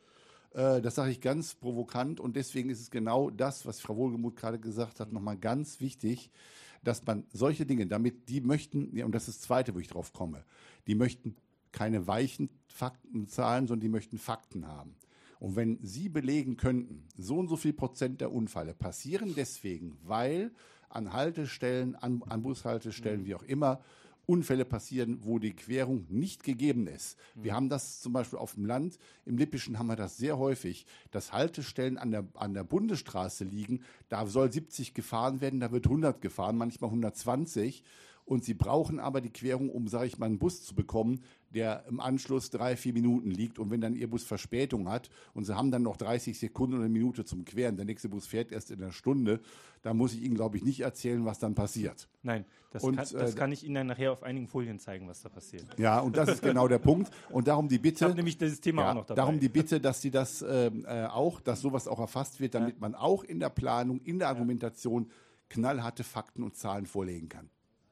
Äh, das sage ich ganz provokant und deswegen ist es genau das, was Frau Wohlgemuth gerade gesagt hat, nochmal ganz wichtig, dass man solche Dinge, damit die möchten, ja, und das ist das Zweite, wo ich drauf komme, die möchten keine weichen Fakten zahlen, sondern die möchten Fakten haben. Und wenn Sie belegen könnten, so und so viel Prozent der Unfälle passieren deswegen, weil an Haltestellen, an, an Bushaltestellen, mhm. wie auch immer, Unfälle passieren, wo die Querung nicht gegeben ist. Mhm. Wir haben das zum Beispiel auf dem Land, im Lippischen haben wir das sehr häufig, dass Haltestellen an der, an der Bundesstraße liegen, da soll siebzig gefahren werden, da wird hundert gefahren, manchmal hundertzwanzig. Und sie brauchen aber die Querung, um, sage ich mal, einen Bus zu bekommen, der im Anschluss drei, vier Minuten liegt. Und wenn dann ihr Bus Verspätung hat und sie haben dann noch dreißig Sekunden oder eine Minute zum Queren, der nächste Bus fährt erst in einer Stunde, da muss ich Ihnen, glaube ich, nicht erzählen, was dann passiert. Nein, das, und, kann, das äh, kann ich Ihnen dann nachher auf einigen Folien zeigen, was da passiert. Ja, und das ist genau der Punkt. Und darum die Bitte... Ich habe nämlich dieses Thema ja, auch noch dabei. Darum die Bitte, dass Sie das äh, auch, dass sowas auch erfasst wird, damit ja. man auch in der Planung, in der Argumentation knallharte Fakten und Zahlen vorlegen kann.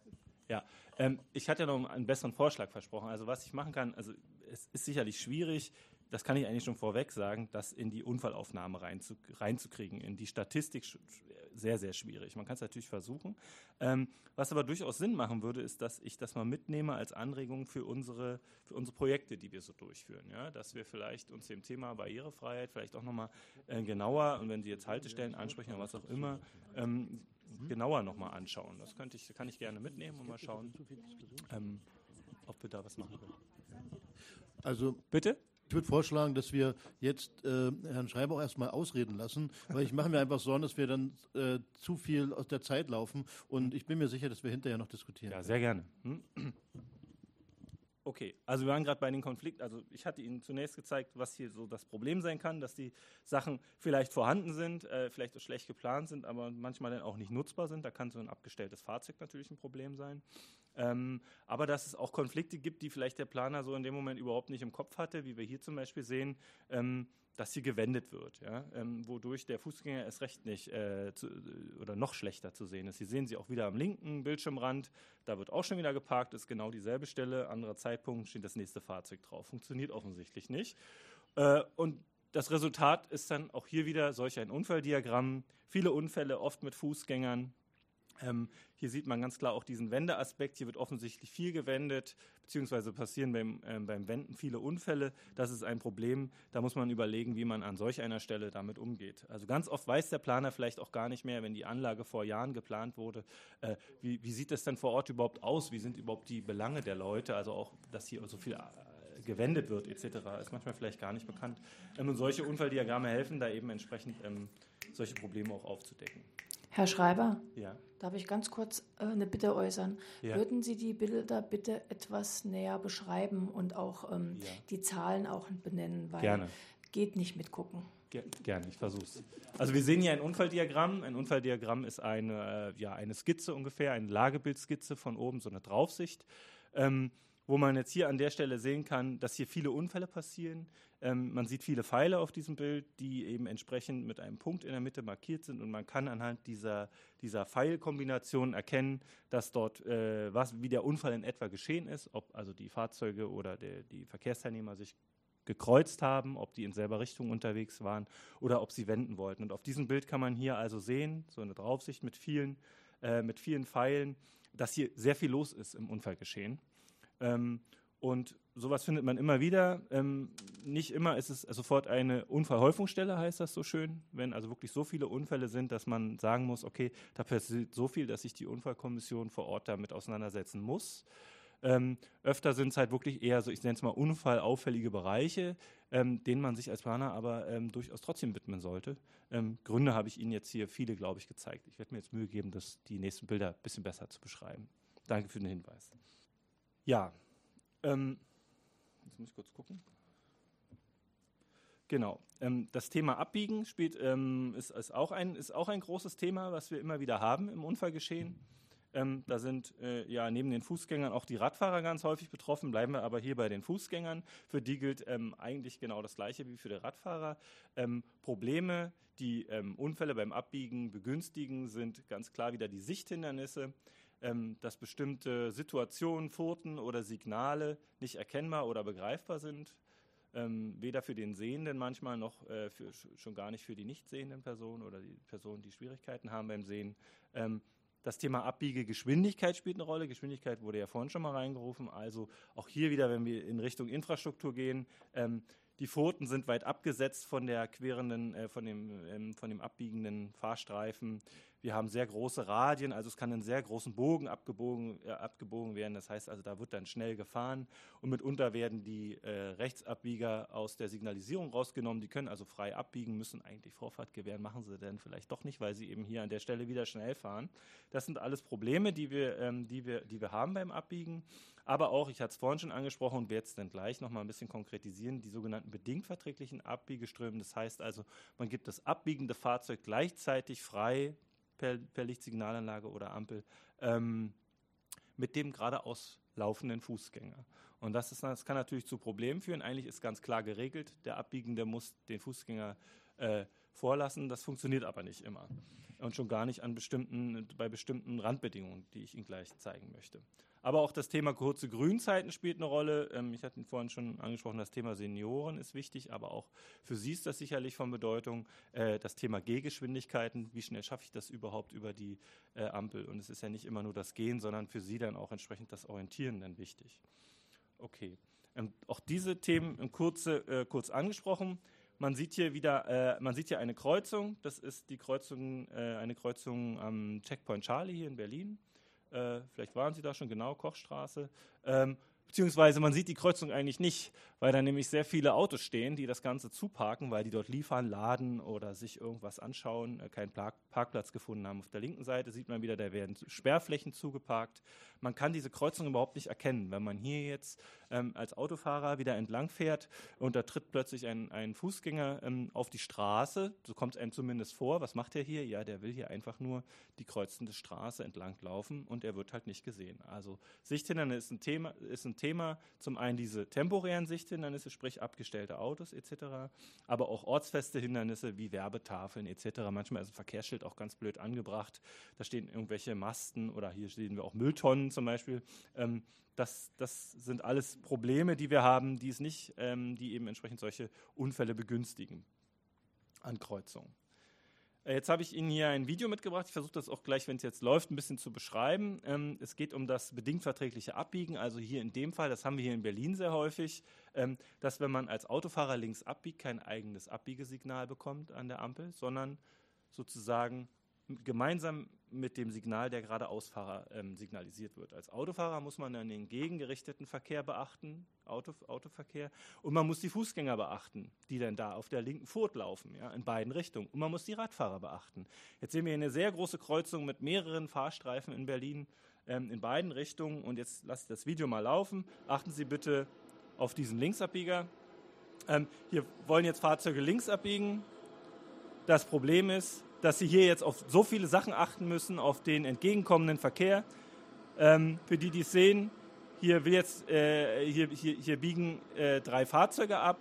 Ja, ähm, ich hatte ja noch einen besseren Vorschlag versprochen. Also was ich machen kann, also es ist sicherlich schwierig, das kann ich eigentlich schon vorweg sagen, das in die Unfallaufnahme reinzu, reinzukriegen, in die Statistik sehr, sehr schwierig. Man kann es natürlich versuchen. Ähm, was aber durchaus Sinn machen würde, ist, dass ich das mal mitnehme als Anregung für unsere, für unsere Projekte, die wir so durchführen. Ja? Dass wir vielleicht uns dem Thema Barrierefreiheit vielleicht auch nochmal äh, genauer, und wenn Sie jetzt Haltestellen ansprechen oder was auch immer, ähm, genauer nochmal anschauen. Das könnte ich, kann ich gerne mitnehmen und mal schauen, ähm, ob wir da was machen können. Also bitte? Ich würde vorschlagen, dass wir jetzt äh, Herrn Schreiber auch erstmal ausreden lassen, weil ich mache mir einfach Sorgen, dass wir dann äh, zu viel aus der Zeit laufen und ich bin mir sicher, dass wir hinterher noch diskutieren. Ja, sehr gerne. Hm? Okay, also wir waren gerade bei den Konflikten, also ich hatte Ihnen zunächst gezeigt, was hier so das Problem sein kann, dass die Sachen vielleicht vorhanden sind, äh, vielleicht auch schlecht geplant sind, aber manchmal dann auch nicht nutzbar sind. Da kann so ein abgestelltes Fahrzeug natürlich ein Problem sein. Ähm, aber dass es auch Konflikte gibt, die vielleicht der Planer so in dem Moment überhaupt nicht im Kopf hatte, wie wir hier zum Beispiel sehen, ähm, dass hier gewendet wird, ja? ähm, wodurch der Fußgänger erst recht nicht äh, zu, oder noch schlechter zu sehen ist. Hier sehen Sie auch wieder am linken Bildschirmrand, da wird auch schon wieder geparkt, ist genau dieselbe Stelle, anderer Zeitpunkt, steht das nächste Fahrzeug drauf. Funktioniert offensichtlich nicht. Äh, und das Resultat ist dann auch hier wieder solch ein Unfalldiagramm, viele Unfälle, oft mit Fußgängern. Ähm, hier sieht man ganz klar auch diesen Wendeaspekt. Hier wird offensichtlich viel gewendet, beziehungsweise passieren beim, äh, beim Wenden viele Unfälle. Das ist ein Problem. Da muss man überlegen, wie man an solch einer Stelle damit umgeht. Also ganz oft weiß der Planer vielleicht auch gar nicht mehr, wenn die Anlage vor Jahren geplant wurde, äh, wie, wie sieht das denn vor Ort überhaupt aus? Wie sind überhaupt die Belange der Leute? Also auch, dass hier so viel äh, gewendet wird et cetera ist manchmal vielleicht gar nicht bekannt. Ähm, und solche Unfalldiagramme helfen da eben entsprechend, ähm, solche Probleme auch aufzudecken. Herr Schreiber, Ja. darf ich ganz kurz äh, eine Bitte äußern? Ja. Würden Sie die Bilder bitte etwas näher beschreiben und auch ähm, Ja. die Zahlen auch benennen? Weil Gerne. geht nicht mitgucken. Ger- Gerne, ich versuche es. Also wir sehen hier ein Unfalldiagramm. Ein Unfalldiagramm ist eine, äh, ja, eine Skizze ungefähr, eine Lagebildskizze von oben, so eine Draufsicht, ähm, wo man jetzt hier an der Stelle sehen kann, dass hier viele Unfälle passieren. Ähm, man sieht viele Pfeile auf diesem Bild, die eben entsprechend mit einem Punkt in der Mitte markiert sind und man kann anhand dieser, dieser Pfeilkombination erkennen, dass dort, äh, was, wie der Unfall in etwa geschehen ist, ob also die Fahrzeuge oder der, die Verkehrsteilnehmer sich gekreuzt haben, ob die in selber Richtung unterwegs waren oder ob sie wenden wollten. Und auf diesem Bild kann man hier also sehen, so eine Draufsicht mit vielen, äh, mit vielen Pfeilen, dass hier sehr viel los ist im Unfallgeschehen. Ähm, und sowas findet man immer wieder. Ähm, nicht immer ist es sofort eine Unfallhäufungsstelle, heißt das so schön, wenn also wirklich so viele Unfälle sind, dass man sagen muss, okay, da passiert so viel, dass sich die Unfallkommission vor Ort damit auseinandersetzen muss. Ähm, öfter sind es halt wirklich eher so, ich nenne es mal unfallauffällige Bereiche, ähm, denen man sich als Planer aber ähm, durchaus trotzdem widmen sollte. Ähm, Gründe habe ich Ihnen jetzt hier viele, glaube ich, gezeigt. Ich werde mir jetzt Mühe geben, das, die nächsten Bilder ein bisschen besser zu beschreiben. Danke für den Hinweis. Ja, ähm, jetzt muss ich kurz gucken. Genau, ähm, das Thema Abbiegen spielt, ähm, ist, ist, auch ein, ist auch ein großes Thema, was wir immer wieder haben im Unfallgeschehen. Ähm, da sind äh, ja neben den Fußgängern auch die Radfahrer ganz häufig betroffen, bleiben wir aber hier bei den Fußgängern. Für die gilt ähm, eigentlich genau das Gleiche wie für die Radfahrer. Ähm, Probleme, die ähm, Unfälle beim Abbiegen begünstigen, sind ganz klar wieder die Sichthindernisse, ähm, dass bestimmte Situationen, Furten oder Signale nicht erkennbar oder begreifbar sind. Ähm, weder für den Sehenden manchmal noch äh, für, schon gar nicht für die nicht sehenden Personen oder die Personen, die Schwierigkeiten haben beim Sehen. Ähm, Das Thema Abbiegegeschwindigkeit spielt eine Rolle. Geschwindigkeit wurde ja vorhin schon mal reingerufen. Also auch hier wieder, wenn wir in Richtung Infrastruktur gehen, ähm, die Pfoten sind weit abgesetzt von der querenden, äh, von dem, ähm, von dem abbiegenden Fahrstreifen. Wir haben sehr große Radien, also es kann einen sehr großen Bogen abgebogen, äh, abgebogen werden. Das heißt also, da wird dann schnell gefahren und mitunter werden die äh, Rechtsabbieger aus der Signalisierung rausgenommen. Die können also frei abbiegen, müssen eigentlich Vorfahrt gewähren, machen sie dann vielleicht doch nicht, weil sie eben hier an der Stelle wieder schnell fahren. Das sind alles Probleme, die wir, ähm, die wir, die wir haben beim Abbiegen. Aber auch, ich hatte es vorhin schon angesprochen und werde es dann gleich noch mal ein bisschen konkretisieren, die sogenannten bedingt verträglichen Abbiegeströme. Das heißt also, man gibt das abbiegende Fahrzeug gleichzeitig frei per, per Lichtsignalanlage oder Ampel ähm, mit dem geradeaus laufenden Fußgänger. Und das, ist, das kann natürlich zu Problemen führen. Eigentlich ist ganz klar geregelt, der Abbiegende muss den Fußgänger äh, vorlassen. Das funktioniert aber nicht immer. Und schon gar nicht an bestimmten, bei bestimmten Randbedingungen, die ich Ihnen gleich zeigen möchte. Aber auch das Thema kurze Grünzeiten spielt eine Rolle. Ähm, ich hatte Ihnen vorhin schon angesprochen, das Thema Senioren ist wichtig, aber auch für Sie ist das sicherlich von Bedeutung. Äh, das Thema Gehgeschwindigkeiten, wie schnell schaffe ich das überhaupt über die äh, Ampel? Und es ist ja nicht immer nur das Gehen, sondern für Sie dann auch entsprechend das Orientieren dann wichtig. Okay, ähm, auch diese Themen in kurze, äh, kurz angesprochen. Man sieht hier wieder, äh, man sieht hier eine Kreuzung. Das ist die Kreuzung, äh, eine Kreuzung am Checkpoint Charlie hier in Berlin. Äh, vielleicht waren Sie da schon, genau, Kochstraße. Ähm, Beziehungsweise man sieht die Kreuzung eigentlich nicht, weil da nämlich sehr viele Autos stehen, die das Ganze zuparken, weil die dort liefern, laden oder sich irgendwas anschauen, äh, keinen Park- Parkplatz gefunden haben. Auf der linken Seite sieht man wieder, da werden Sperrflächen zugeparkt. Man kann diese Kreuzung überhaupt nicht erkennen. Wenn man hier jetzt ähm, als Autofahrer wieder entlang fährt und da tritt plötzlich ein, ein Fußgänger ähm, auf die Straße, so kommt es einem zumindest vor. Was macht er hier? Ja, der will hier einfach nur die kreuzende Straße entlang laufen und er wird halt nicht gesehen. Also Sichthindernis ist ein Thema, ist ein Thema, zum einen diese temporären Sichthindernisse, sprich abgestellte Autos et cetera, aber auch ortsfeste Hindernisse wie Werbetafeln et cetera. Manchmal ist ein Verkehrsschild auch ganz blöd angebracht. Da stehen irgendwelche Masten oder hier sehen wir auch Mülltonnen zum Beispiel. Ähm, das, das sind alles Probleme, die wir haben, die es nicht, ähm, die eben entsprechend solche Unfälle begünstigen an Kreuzungen. Jetzt habe ich Ihnen hier ein Video mitgebracht. Ich versuche das auch gleich, wenn es jetzt läuft, ein bisschen zu beschreiben. Ähm, es geht um das bedingt verträgliche Abbiegen. Also hier in dem Fall, das haben wir hier in Berlin sehr häufig, ähm, dass wenn man als Autofahrer links abbiegt, kein eigenes Abbiegesignal bekommt an der Ampel, sondern sozusagen gemeinsam mit dem Signal der geradeausfahrer ähm, signalisiert wird. Als Autofahrer muss man dann den gegengerichteten Verkehr beachten, Auto, Autoverkehr, und man muss die Fußgänger beachten, die dann da auf der linken Furt laufen, ja, in beiden Richtungen. Und man muss die Radfahrer beachten. Jetzt sehen wir hier eine sehr große Kreuzung mit mehreren Fahrstreifen in Berlin ähm, in beiden Richtungen. Und jetzt lasse ich das Video mal laufen. Achten Sie bitte auf diesen Linksabbieger. Ähm, hier wollen jetzt Fahrzeuge links abbiegen. Das Problem ist, dass Sie hier jetzt auf so viele Sachen achten müssen, auf den entgegenkommenden Verkehr. Ähm, für die, die es sehen, hier, will jetzt, äh, hier, hier, hier biegen äh, drei Fahrzeuge ab.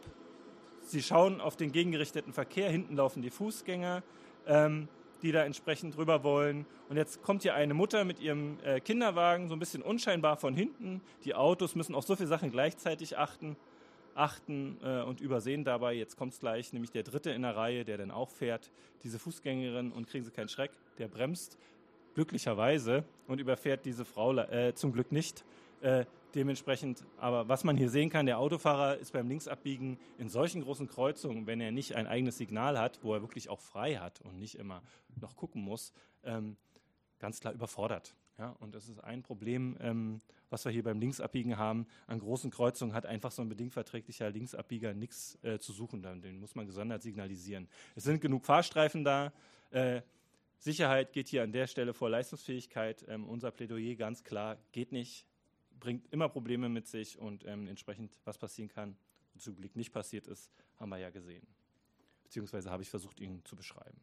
Sie schauen auf den gegengerichteten Verkehr, hinten laufen die Fußgänger, ähm, die da entsprechend drüber wollen. Und jetzt kommt hier eine Mutter mit ihrem äh, Kinderwagen, so ein bisschen unscheinbar von hinten. Die Autos müssen auf so viele Sachen gleichzeitig achten. achten äh, und übersehen dabei, jetzt kommt es gleich, nämlich der Dritte in der Reihe, der dann auch fährt, diese Fußgängerin, und kriegen Sie keinen Schreck, der bremst glücklicherweise und überfährt diese Frau äh, zum Glück nicht. Äh, dementsprechend, aber was man hier sehen kann, der Autofahrer ist beim Linksabbiegen in solchen großen Kreuzungen, wenn er nicht ein eigenes Signal hat, wo er wirklich auch frei hat und nicht immer noch gucken muss, ähm, ganz klar überfordert. Ja, und das ist ein Problem, ähm, was wir hier beim Linksabbiegen haben. An großen Kreuzungen hat einfach so ein bedingt verträglicher Linksabbieger nichts äh, zu suchen. Den muss man gesondert signalisieren. Es sind genug Fahrstreifen da. Äh, Sicherheit geht hier an der Stelle vor Leistungsfähigkeit. Ähm, unser Plädoyer ganz klar, geht nicht, bringt immer Probleme mit sich und ähm, entsprechend, was passieren kann, zum Glück nicht passiert ist, haben wir ja gesehen. Beziehungsweise habe ich versucht, Ihnen zu beschreiben.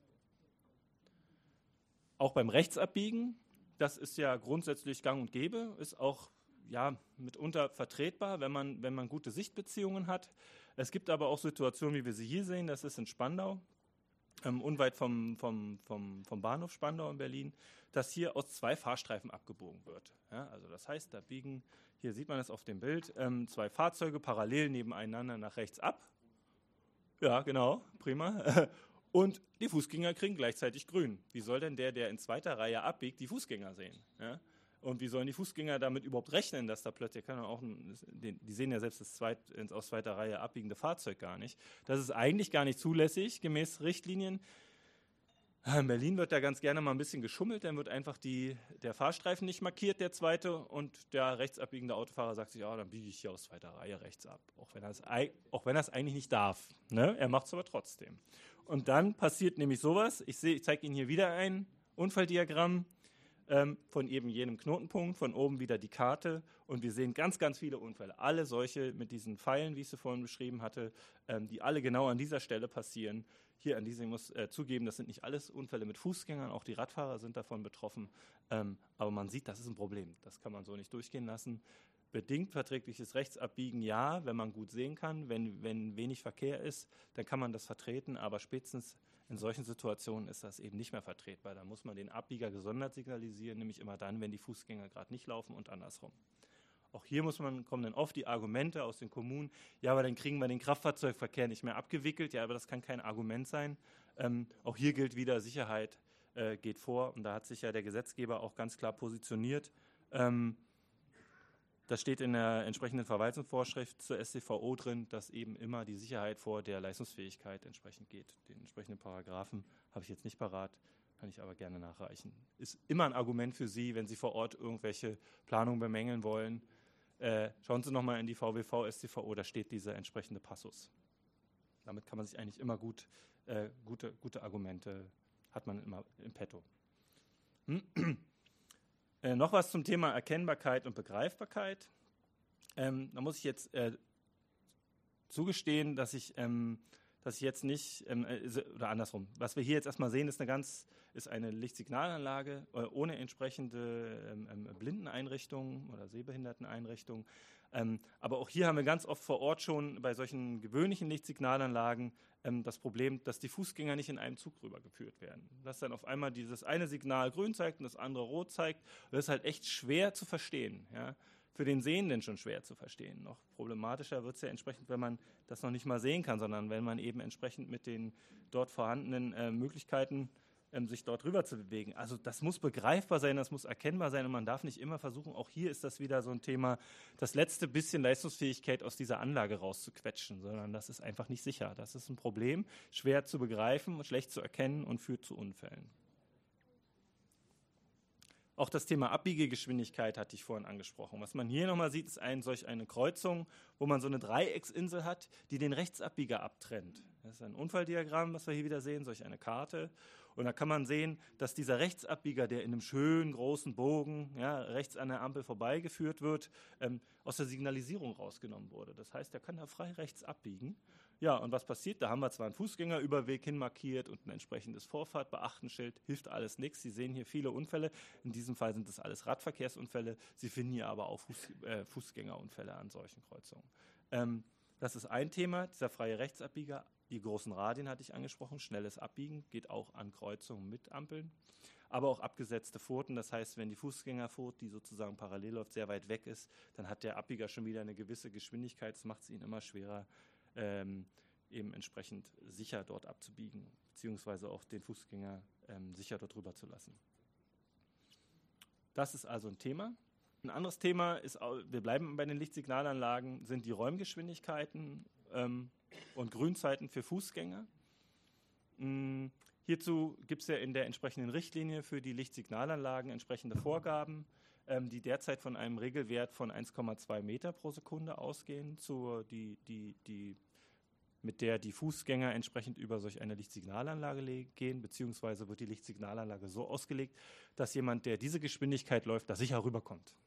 Auch beim Rechtsabbiegen, das ist ja grundsätzlich gang und gäbe, ist auch ja, mitunter vertretbar, wenn man, wenn man gute Sichtbeziehungen hat. Es gibt aber auch Situationen, wie wir sie hier sehen, das ist in Spandau, ähm, unweit vom, vom, vom, vom Bahnhof Spandau in Berlin, dass hier aus zwei Fahrstreifen abgebogen wird. Ja, also das heißt, da biegen, hier sieht man es auf dem Bild, ähm, zwei Fahrzeuge parallel nebeneinander nach rechts ab. Ja, genau, prima. Und die Fußgänger kriegen gleichzeitig grün. Wie soll denn der, der in zweiter Reihe abbiegt, die Fußgänger sehen? Ja? Und wie sollen die Fußgänger damit überhaupt rechnen, dass da plötzlich, kann auch, die sehen ja selbst das zweit, aus zweiter Reihe abbiegende Fahrzeug gar nicht. Das ist eigentlich gar nicht zulässig, gemäß Richtlinien. In Berlin wird da ganz gerne mal ein bisschen geschummelt, dann wird einfach die, der Fahrstreifen nicht markiert, der zweite, und der rechtsabbiegende Autofahrer sagt sich, ja, dann biege ich hier aus zweiter Reihe rechts ab, auch wenn er es, auch wenn er es eigentlich nicht darf. Ne? Er macht es aber trotzdem. Und dann passiert nämlich sowas, ich, ich zeige Ihnen hier wieder ein Unfalldiagramm ähm, von eben jenem Knotenpunkt, von oben wieder die Karte, und wir sehen ganz, ganz viele Unfälle, alle solche mit diesen Pfeilen, wie ich sie vorhin beschrieben hatte, ähm, die alle genau an dieser Stelle passieren. Hier an dieser, ich muss äh, zugeben, das sind nicht alles Unfälle mit Fußgängern, auch die Radfahrer sind davon betroffen, ähm, aber man sieht, das ist ein Problem, das kann man so nicht durchgehen lassen. Bedingt verträgliches Rechtsabbiegen, ja, wenn man gut sehen kann, wenn, wenn wenig Verkehr ist, dann kann man das vertreten, aber spätestens in solchen Situationen ist das eben nicht mehr vertretbar. Da muss man den Abbieger gesondert signalisieren, nämlich immer dann, wenn die Fußgänger gerade nicht laufen und andersrum. Auch hier muss man, kommen dann oft die Argumente aus den Kommunen, ja, aber dann kriegen wir den Kraftfahrzeugverkehr nicht mehr abgewickelt, ja, aber das kann kein Argument sein. Ähm, auch hier gilt wieder, Sicherheit äh, geht vor, und da hat sich ja der Gesetzgeber auch ganz klar positioniert. Ähm, Das steht in der entsprechenden Verwaltungsvorschrift zur S t V O drin, dass eben immer die Sicherheit vor der Leistungsfähigkeit entsprechend geht. Den entsprechenden Paragraphen habe ich jetzt nicht parat, kann ich aber gerne nachreichen. Ist immer ein Argument für Sie, wenn Sie vor Ort irgendwelche Planungen bemängeln wollen. Äh, schauen Sie nochmal in die V W V S t V O, da steht dieser entsprechende Passus. Damit kann man sich eigentlich immer gut, äh, gute, gute Argumente, hat man immer im Petto. Hm. Äh, noch was zum Thema Erkennbarkeit und Begreifbarkeit. Ähm, da muss ich jetzt äh, zugestehen, dass ich, ähm, dass ich jetzt nicht, ähm, äh, oder andersrum, was wir hier jetzt erstmal sehen, ist eine ganz, ist eine Lichtsignalanlage äh, ohne entsprechende ähm, ähm, Blindeneinrichtungen oder Sehbehinderteneinrichtungen. Ähm, aber auch hier haben wir ganz oft vor Ort schon bei solchen gewöhnlichen Lichtsignalanlagen ähm, das Problem, dass die Fußgänger nicht in einem Zug rübergeführt werden. Dass dann auf einmal dieses eine Signal grün zeigt und das andere rot zeigt. Und das ist halt echt schwer zu verstehen. Ja? Für den Sehenden schon schwer zu verstehen. Noch problematischer wird es ja entsprechend, wenn man das noch nicht mal sehen kann, sondern wenn man eben entsprechend mit den dort vorhandenen äh, Möglichkeiten ähm, sich dort rüber zu bewegen. Also das muss begreifbar sein, das muss erkennbar sein und man darf nicht immer versuchen, auch hier ist das wieder so ein Thema, das letzte bisschen Leistungsfähigkeit aus dieser Anlage rauszuquetschen, sondern das ist einfach nicht sicher. Das ist ein Problem, schwer zu begreifen, schlecht zu erkennen und führt zu Unfällen. Auch das Thema Abbiegegeschwindigkeit hatte ich vorhin angesprochen. Was man hier nochmal sieht, ist ein, solch eine Kreuzung, wo man so eine Dreiecksinsel hat, die den Rechtsabbieger abtrennt. Das ist ein Unfalldiagramm, was wir hier wieder sehen, solch eine Karte. Und da kann man sehen, dass dieser Rechtsabbieger, der in einem schönen großen Bogen ja, rechts an der Ampel vorbeigeführt wird, ähm, aus der Signalisierung rausgenommen wurde. Das heißt, er kann da frei rechts abbiegen. Ja, und was passiert? Da haben wir zwar einen Fußgängerüberweg hin markiert und ein entsprechendes Vorfahrtbeachtenschild, hilft alles nichts. Sie sehen hier viele Unfälle. In diesem Fall sind das alles Radverkehrsunfälle. Sie finden hier aber auch Fuß, äh, Fußgängerunfälle an solchen Kreuzungen. Ähm, das ist ein Thema, dieser freie Rechtsabbieger. Die großen Radien hatte ich angesprochen. Schnelles Abbiegen geht auch an Kreuzungen mit Ampeln. Aber auch abgesetzte Furten, das heißt, wenn die Fußgängerfurt, die sozusagen parallel läuft, sehr weit weg ist, dann hat der Abbieger schon wieder eine gewisse Geschwindigkeit. Das macht es ihnen immer schwerer, Ähm, eben entsprechend sicher dort abzubiegen, beziehungsweise auch den Fußgänger ähm, sicher dort rüber zu lassen. Das ist also ein Thema. Ein anderes Thema ist, wir bleiben bei den Lichtsignalanlagen, sind die Räumgeschwindigkeiten ähm, und Grünzeiten für Fußgänger. Ähm, hierzu gibt es ja in der entsprechenden Richtlinie für die Lichtsignalanlagen entsprechende Vorgaben, die derzeit von einem Regelwert von eins Komma zwei Meter pro Sekunde ausgehen, zur, die, die, die, mit der die Fußgänger entsprechend über solch eine Lichtsignalanlage gehen, beziehungsweise wird die Lichtsignalanlage so ausgelegt, dass jemand, der diese Geschwindigkeit läuft, da sicher rüberkommt.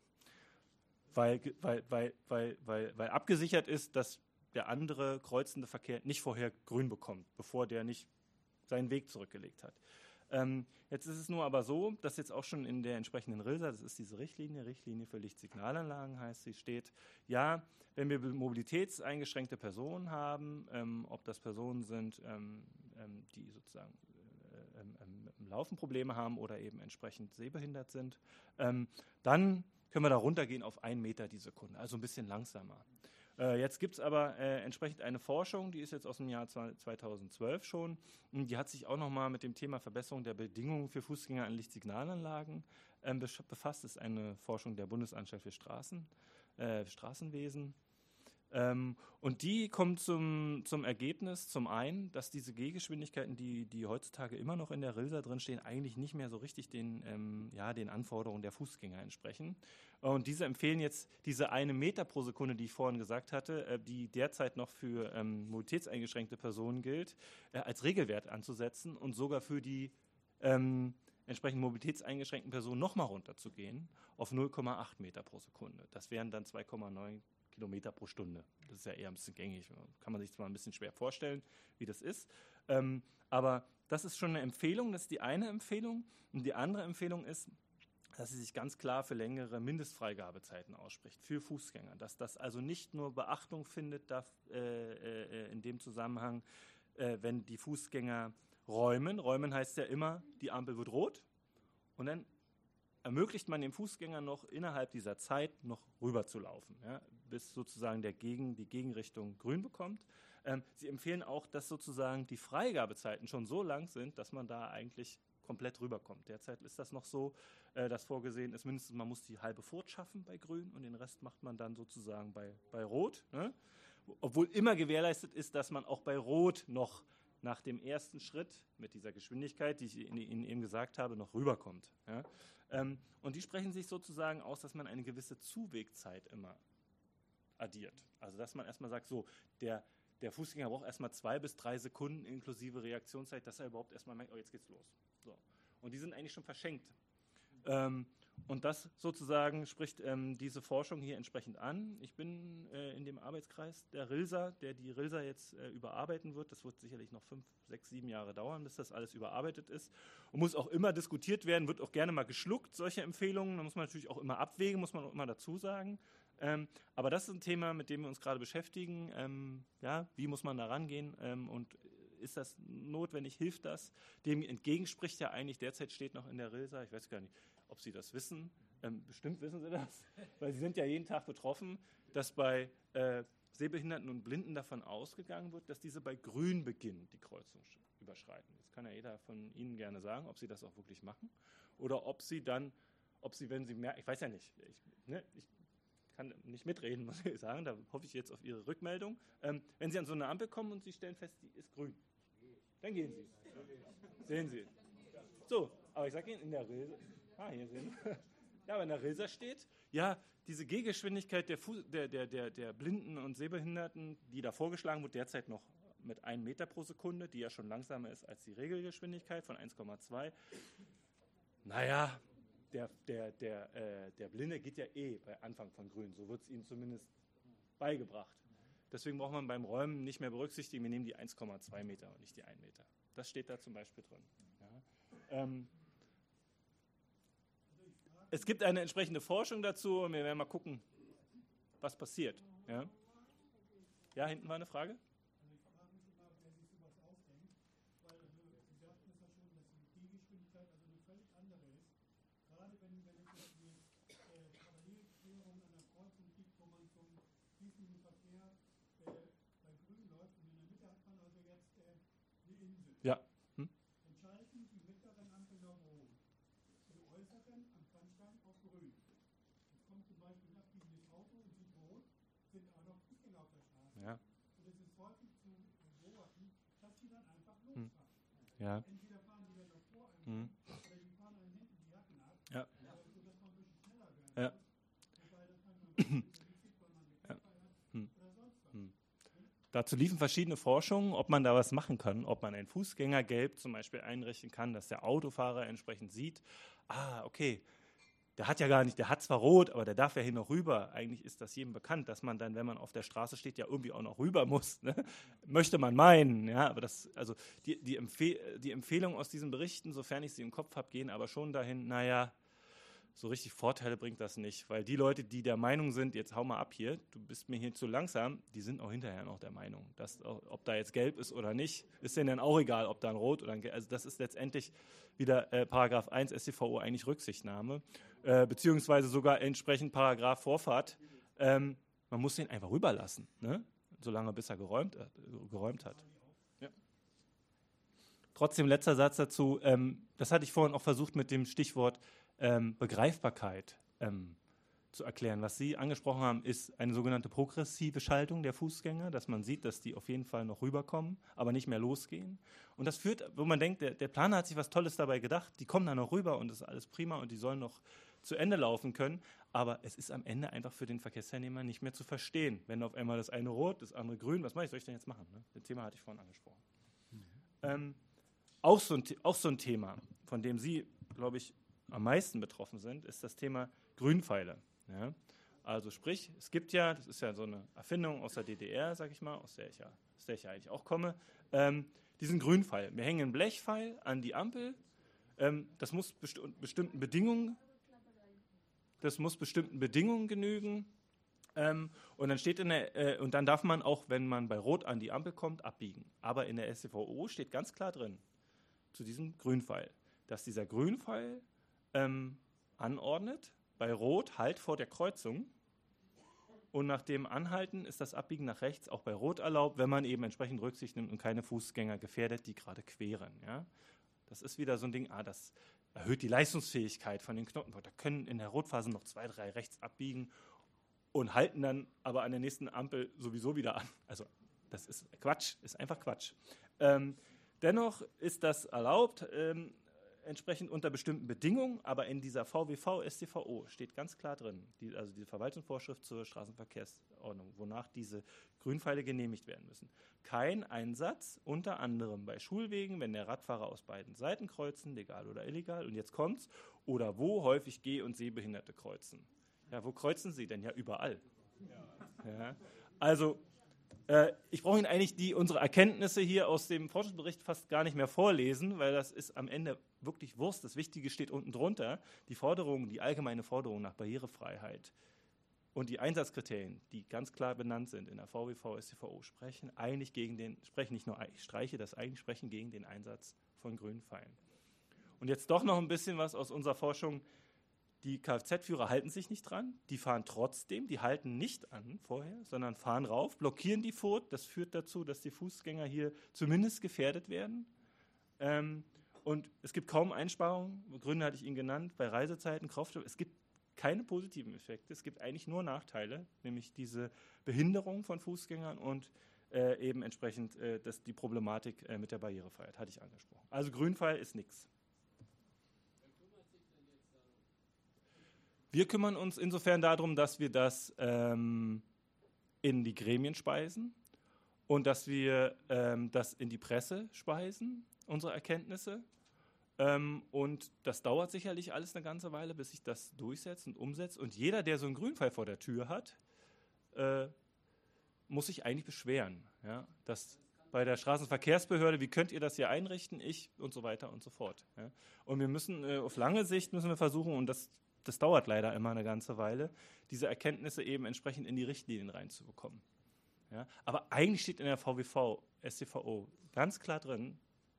Weil, weil, weil, weil, weil, weil abgesichert ist, dass der andere kreuzende Verkehr nicht vorher grün bekommt, bevor der nicht seinen Weg zurückgelegt hat. Ähm, jetzt ist es nur aber so, dass jetzt auch schon in der entsprechenden RILSA, das ist diese Richtlinie, Richtlinie für Lichtsignalanlagen heißt sie, steht, ja, wenn wir mobilitätseingeschränkte Personen haben, ähm, ob das Personen sind, ähm, ähm, die sozusagen äh, ähm, im Laufen Probleme haben oder eben entsprechend sehbehindert sind, ähm, dann können wir da runtergehen auf einen Meter die Sekunde, also ein bisschen langsamer. Jetzt gibt es aber äh, entsprechend eine Forschung, die ist jetzt aus dem Jahr zweitausendzwölf schon. Die hat sich auch nochmal mit dem Thema Verbesserung der Bedingungen für Fußgänger an Lichtsignalanlagen äh, befasst. Das ist eine Forschung der Bundesanstalt für Straßen, äh, Straßenwesen. Ähm, und die kommt zum, zum Ergebnis, zum einen, dass diese Gehgeschwindigkeiten, die, die heutzutage immer noch in der RILSA drinstehen, eigentlich nicht mehr so richtig den, ähm, ja, den Anforderungen der Fußgänger entsprechen. Und diese empfehlen jetzt diese eine Meter pro Sekunde, die ich vorhin gesagt hatte, äh, die derzeit noch für ähm, mobilitätseingeschränkte Personen gilt, äh, als Regelwert anzusetzen und sogar für die ähm, entsprechend mobilitätseingeschränkten Personen nochmal runterzugehen auf null Komma acht Meter pro Sekunde. Das wären dann zwei Komma neun Kilometer pro Stunde. Das ist ja eher ein bisschen gängig. Kann man sich zwar ein bisschen schwer vorstellen, wie das ist. Ähm, aber das ist schon eine Empfehlung. Das ist die eine Empfehlung. Und die andere Empfehlung ist, dass sie sich ganz klar für längere Mindestfreigabezeiten ausspricht, für Fußgänger. Dass das also nicht nur Beachtung findet darf, äh, äh, in dem Zusammenhang, äh, wenn die Fußgänger räumen. Räumen heißt ja immer, die Ampel wird rot und dann ermöglicht man dem Fußgänger noch innerhalb dieser Zeit noch rüber zu laufen, ja, bis sozusagen der Gegen, die Gegenrichtung grün bekommt. Ähm, sie empfehlen auch, dass sozusagen die Freigabezeiten schon so lang sind, dass man da eigentlich komplett rüberkommt. Derzeit ist das noch so, äh, dass vorgesehen ist, mindestens man muss die halbe Furt schaffen bei grün und den Rest macht man dann sozusagen bei, bei rot. Ne? Obwohl immer gewährleistet ist, dass man auch bei rot noch nach dem ersten Schritt mit dieser Geschwindigkeit, die ich Ihnen eben gesagt habe, noch rüberkommt. Ja? Ähm, und die sprechen sich sozusagen aus, dass man eine gewisse Zuwegzeit immer addiert. Also dass man erstmal sagt, so, der, der Fußgänger braucht erstmal zwei bis drei Sekunden inklusive Reaktionszeit, dass er überhaupt erstmal merkt, oh, jetzt geht's los. So. Und die sind eigentlich schon verschenkt. Ähm, und das sozusagen spricht ähm, diese Forschung hier entsprechend an. Ich bin äh, in dem Arbeitskreis der RILSA, der die RILSA jetzt äh, überarbeiten wird. Das wird sicherlich noch fünf, sechs, sieben Jahre dauern, bis das alles überarbeitet ist. Und muss auch immer diskutiert werden, wird auch gerne mal geschluckt, solche Empfehlungen. Da muss man natürlich auch immer abwägen, muss man auch immer dazu sagen. Ähm, aber das ist ein Thema, mit dem wir uns gerade beschäftigen. Ähm, ja, wie muss man da rangehen ähm, und ist das notwendig, hilft das? Dem entgegenspricht ja eigentlich, derzeit steht noch in der RILSA, ich weiß gar nicht, ob Sie das wissen, ähm, bestimmt wissen Sie das, weil Sie sind ja jeden Tag betroffen, dass bei äh, Sehbehinderten und Blinden davon ausgegangen wird, dass diese bei Grün beginnen, die Kreuzung überschreiten. Das kann ja jeder von Ihnen gerne sagen, ob Sie das auch wirklich machen oder ob Sie dann, ob Sie, wenn Sie merken, ich weiß ja nicht, ich, ne, ich kann nicht mitreden, muss ich sagen, da hoffe ich jetzt auf Ihre Rückmeldung. Ähm, wenn Sie an so eine Ampel kommen und Sie stellen fest, die ist grün, dann gehen Sie. Sehen Sie. So, aber ich sage Ihnen, in der RILSA, ah, hier sehen Sie. Ja, aber in der RILSA steht, ja, diese Gehgeschwindigkeit der, Fu- der, der, der, der Blinden und Sehbehinderten, die da vorgeschlagen wird, derzeit noch mit einem Meter pro Sekunde, die ja schon langsamer ist als die Regelgeschwindigkeit von eins Komma zwei. Naja, der, der, der, äh, der Blinde geht ja eh bei Anfang von grün, so wird es Ihnen zumindest beigebracht. Deswegen braucht man beim Räumen nicht mehr berücksichtigen, wir nehmen die eins Komma zwei Meter und nicht die einen Meter. Das steht da zum Beispiel drin. Ja. Ähm, es gibt eine entsprechende Forschung dazu und wir werden mal gucken, was passiert. Ja, ja, hinten war eine Frage? Ja. Hm? Entscheiden die mittleren Ampeln auf Rot, die äußeren am Kannstein auf Grün. Jetzt kommt zum Beispiel ein abbiegendes Auto und sieht Rot, sind auch noch Fußgänger auf der Straße. Ja. Und es ist häufig zu beobachten, dass die dann einfach Hm. losfahren. Ja. Entweder fahren die dann noch vor einem Hm. oder die fahren einem hinten die Jacken ab, Ja. äh, sodass man ein bisschen schneller werden Ja. muss. Wobei das kann man nicht sieht, weil man eine Käfer hat Hm. oder sonst was. Hm. Dazu liefen verschiedene Forschungen, ob man da was machen kann, ob man ein Fußgängergelb zum Beispiel einrichten kann, dass der Autofahrer entsprechend sieht, ah, okay, der hat ja gar nicht, der hat zwar rot, aber der darf ja hier noch rüber. Eigentlich ist das jedem bekannt, dass man dann, wenn man auf der Straße steht, ja irgendwie auch noch rüber muss. Ne? Möchte man meinen, ja, aber das, also die, die, Empfehl- die Empfehlungen aus diesen Berichten, sofern ich sie im Kopf habe, gehen aber schon dahin, naja, so richtig Vorteile bringt das nicht, weil die Leute, die der Meinung sind, jetzt hau mal ab hier, du bist mir hier zu langsam, die sind auch hinterher noch der Meinung, dass, ob da jetzt gelb ist oder nicht, ist denen dann auch egal, ob da ein rot oder ein gelb, also das ist letztendlich wieder äh, Paragraph eins S t V O eigentlich Rücksichtnahme, äh, beziehungsweise sogar entsprechend Paragraph Vorfahrt, ähm, man muss den einfach rüberlassen, ne? Solange bis er geräumt, äh, geräumt hat. Ja. Trotzdem letzter Satz dazu, ähm, das hatte ich vorhin auch versucht mit dem Stichwort Ähm, Begreifbarkeit ähm, zu erklären. Was Sie angesprochen haben, ist eine sogenannte progressive Schaltung der Fußgänger, dass man sieht, dass die auf jeden Fall noch rüberkommen, aber nicht mehr losgehen. Und das führt, wo man denkt, der, der Planer hat sich was Tolles dabei gedacht, die kommen da noch rüber und das ist alles prima und die sollen noch zu Ende laufen können, aber es ist am Ende einfach für den Verkehrsteilnehmer nicht mehr zu verstehen. Wenn auf einmal das eine rot, das andere grün, was mache ich, soll ich denn jetzt machen? Ne? Das Thema hatte ich vorhin angesprochen. Mhm. Ähm, auch, so ein, auch so ein Thema, von dem Sie, glaube ich, am meisten betroffen sind, ist das Thema Grünpfeile. Ja? Also sprich, es gibt ja, das ist ja so eine Erfindung aus der D D R, sag ich mal, aus der ich ja, aus der ich ja eigentlich auch komme, ähm, diesen Grünpfeil. Wir hängen einen Blechpfeil an die Ampel, ähm, das muss besti- bestimmten Bedingungen, das muss bestimmten Bedingungen genügen ähm, und dann steht in der, äh, und dann darf man auch, wenn man bei Rot an die Ampel kommt, abbiegen. Aber in der S t V O steht ganz klar drin, zu diesem Grünpfeil, dass dieser Grünpfeil Ähm, anordnet, bei Rot Halt vor der Kreuzung und nach dem Anhalten ist das Abbiegen nach rechts auch bei Rot erlaubt, wenn man eben entsprechend Rücksicht nimmt und keine Fußgänger gefährdet, die gerade queren. Ja? Das ist wieder so ein Ding, ah, das erhöht die Leistungsfähigkeit von den Knoten. Da können in der Rotphase noch zwei, drei rechts abbiegen und halten dann aber an der nächsten Ampel sowieso wieder an. Also das ist Quatsch, ist einfach Quatsch. Ähm, dennoch ist das erlaubt, ähm, entsprechend unter bestimmten Bedingungen, aber in dieser V W V S t V O steht ganz klar drin, die, also die Verwaltungsvorschrift zur Straßenverkehrsordnung, wonach diese Grünpfeile genehmigt werden müssen. Kein Einsatz, unter anderem bei Schulwegen, wenn der Radfahrer aus beiden Seiten kreuzen, legal oder illegal, und jetzt kommt's, oder wo häufig Geh- und Sehbehinderte kreuzen. Ja, wo kreuzen sie denn? Ja, überall. Ja. Also, äh, ich brauche Ihnen eigentlich die, unsere Erkenntnisse hier aus dem Forschungsbericht fast gar nicht mehr vorlesen, weil das ist am Ende wirklich Wurst. Das Wichtige steht unten drunter. Die Forderungen, die allgemeine Forderung nach Barrierefreiheit und die Einsatzkriterien, die ganz klar benannt sind in der V W V S t V O, sprechen eigentlich gegen den, sprechen nicht nur, ich streiche das eigentlich, sprechen gegen den Einsatz von Grünpfeilen. Und jetzt doch noch ein bisschen was aus unserer Forschung. Die Kfz-Führer halten sich nicht dran, die fahren trotzdem, die halten nicht an vorher, sondern fahren rauf, blockieren die Furt. Das führt dazu, dass die Fußgänger hier zumindest gefährdet werden. Ähm, und es gibt kaum Einsparungen, Gründe hatte ich Ihnen genannt, bei Reisezeiten, Kraftstoff. Es gibt keine positiven Effekte, es gibt eigentlich nur Nachteile, nämlich diese Behinderung von Fußgängern und äh, eben entsprechend äh, das, die Problematik äh, mit der Barrierefreiheit, hatte ich angesprochen. Also Grünpfeil ist nichts. Wir kümmern uns insofern darum, dass wir das ähm, in die Gremien speisen und dass wir ähm, das in die Presse speisen, unsere Erkenntnisse. Ähm, und das dauert sicherlich alles eine ganze Weile, bis sich das durchsetzt und umsetzt. Und jeder, der so einen Grünpfeil vor der Tür hat, äh, muss sich eigentlich beschweren. Ja? Das bei der Straßenverkehrsbehörde, wie könnt ihr das hier einrichten? Ich und so weiter und so fort. Ja? Und wir müssen äh, auf lange Sicht müssen wir versuchen, und das Das dauert leider immer eine ganze Weile, diese Erkenntnisse eben entsprechend in die Richtlinien reinzubekommen. Ja, aber eigentlich steht in der V W V S t V O ganz klar drin,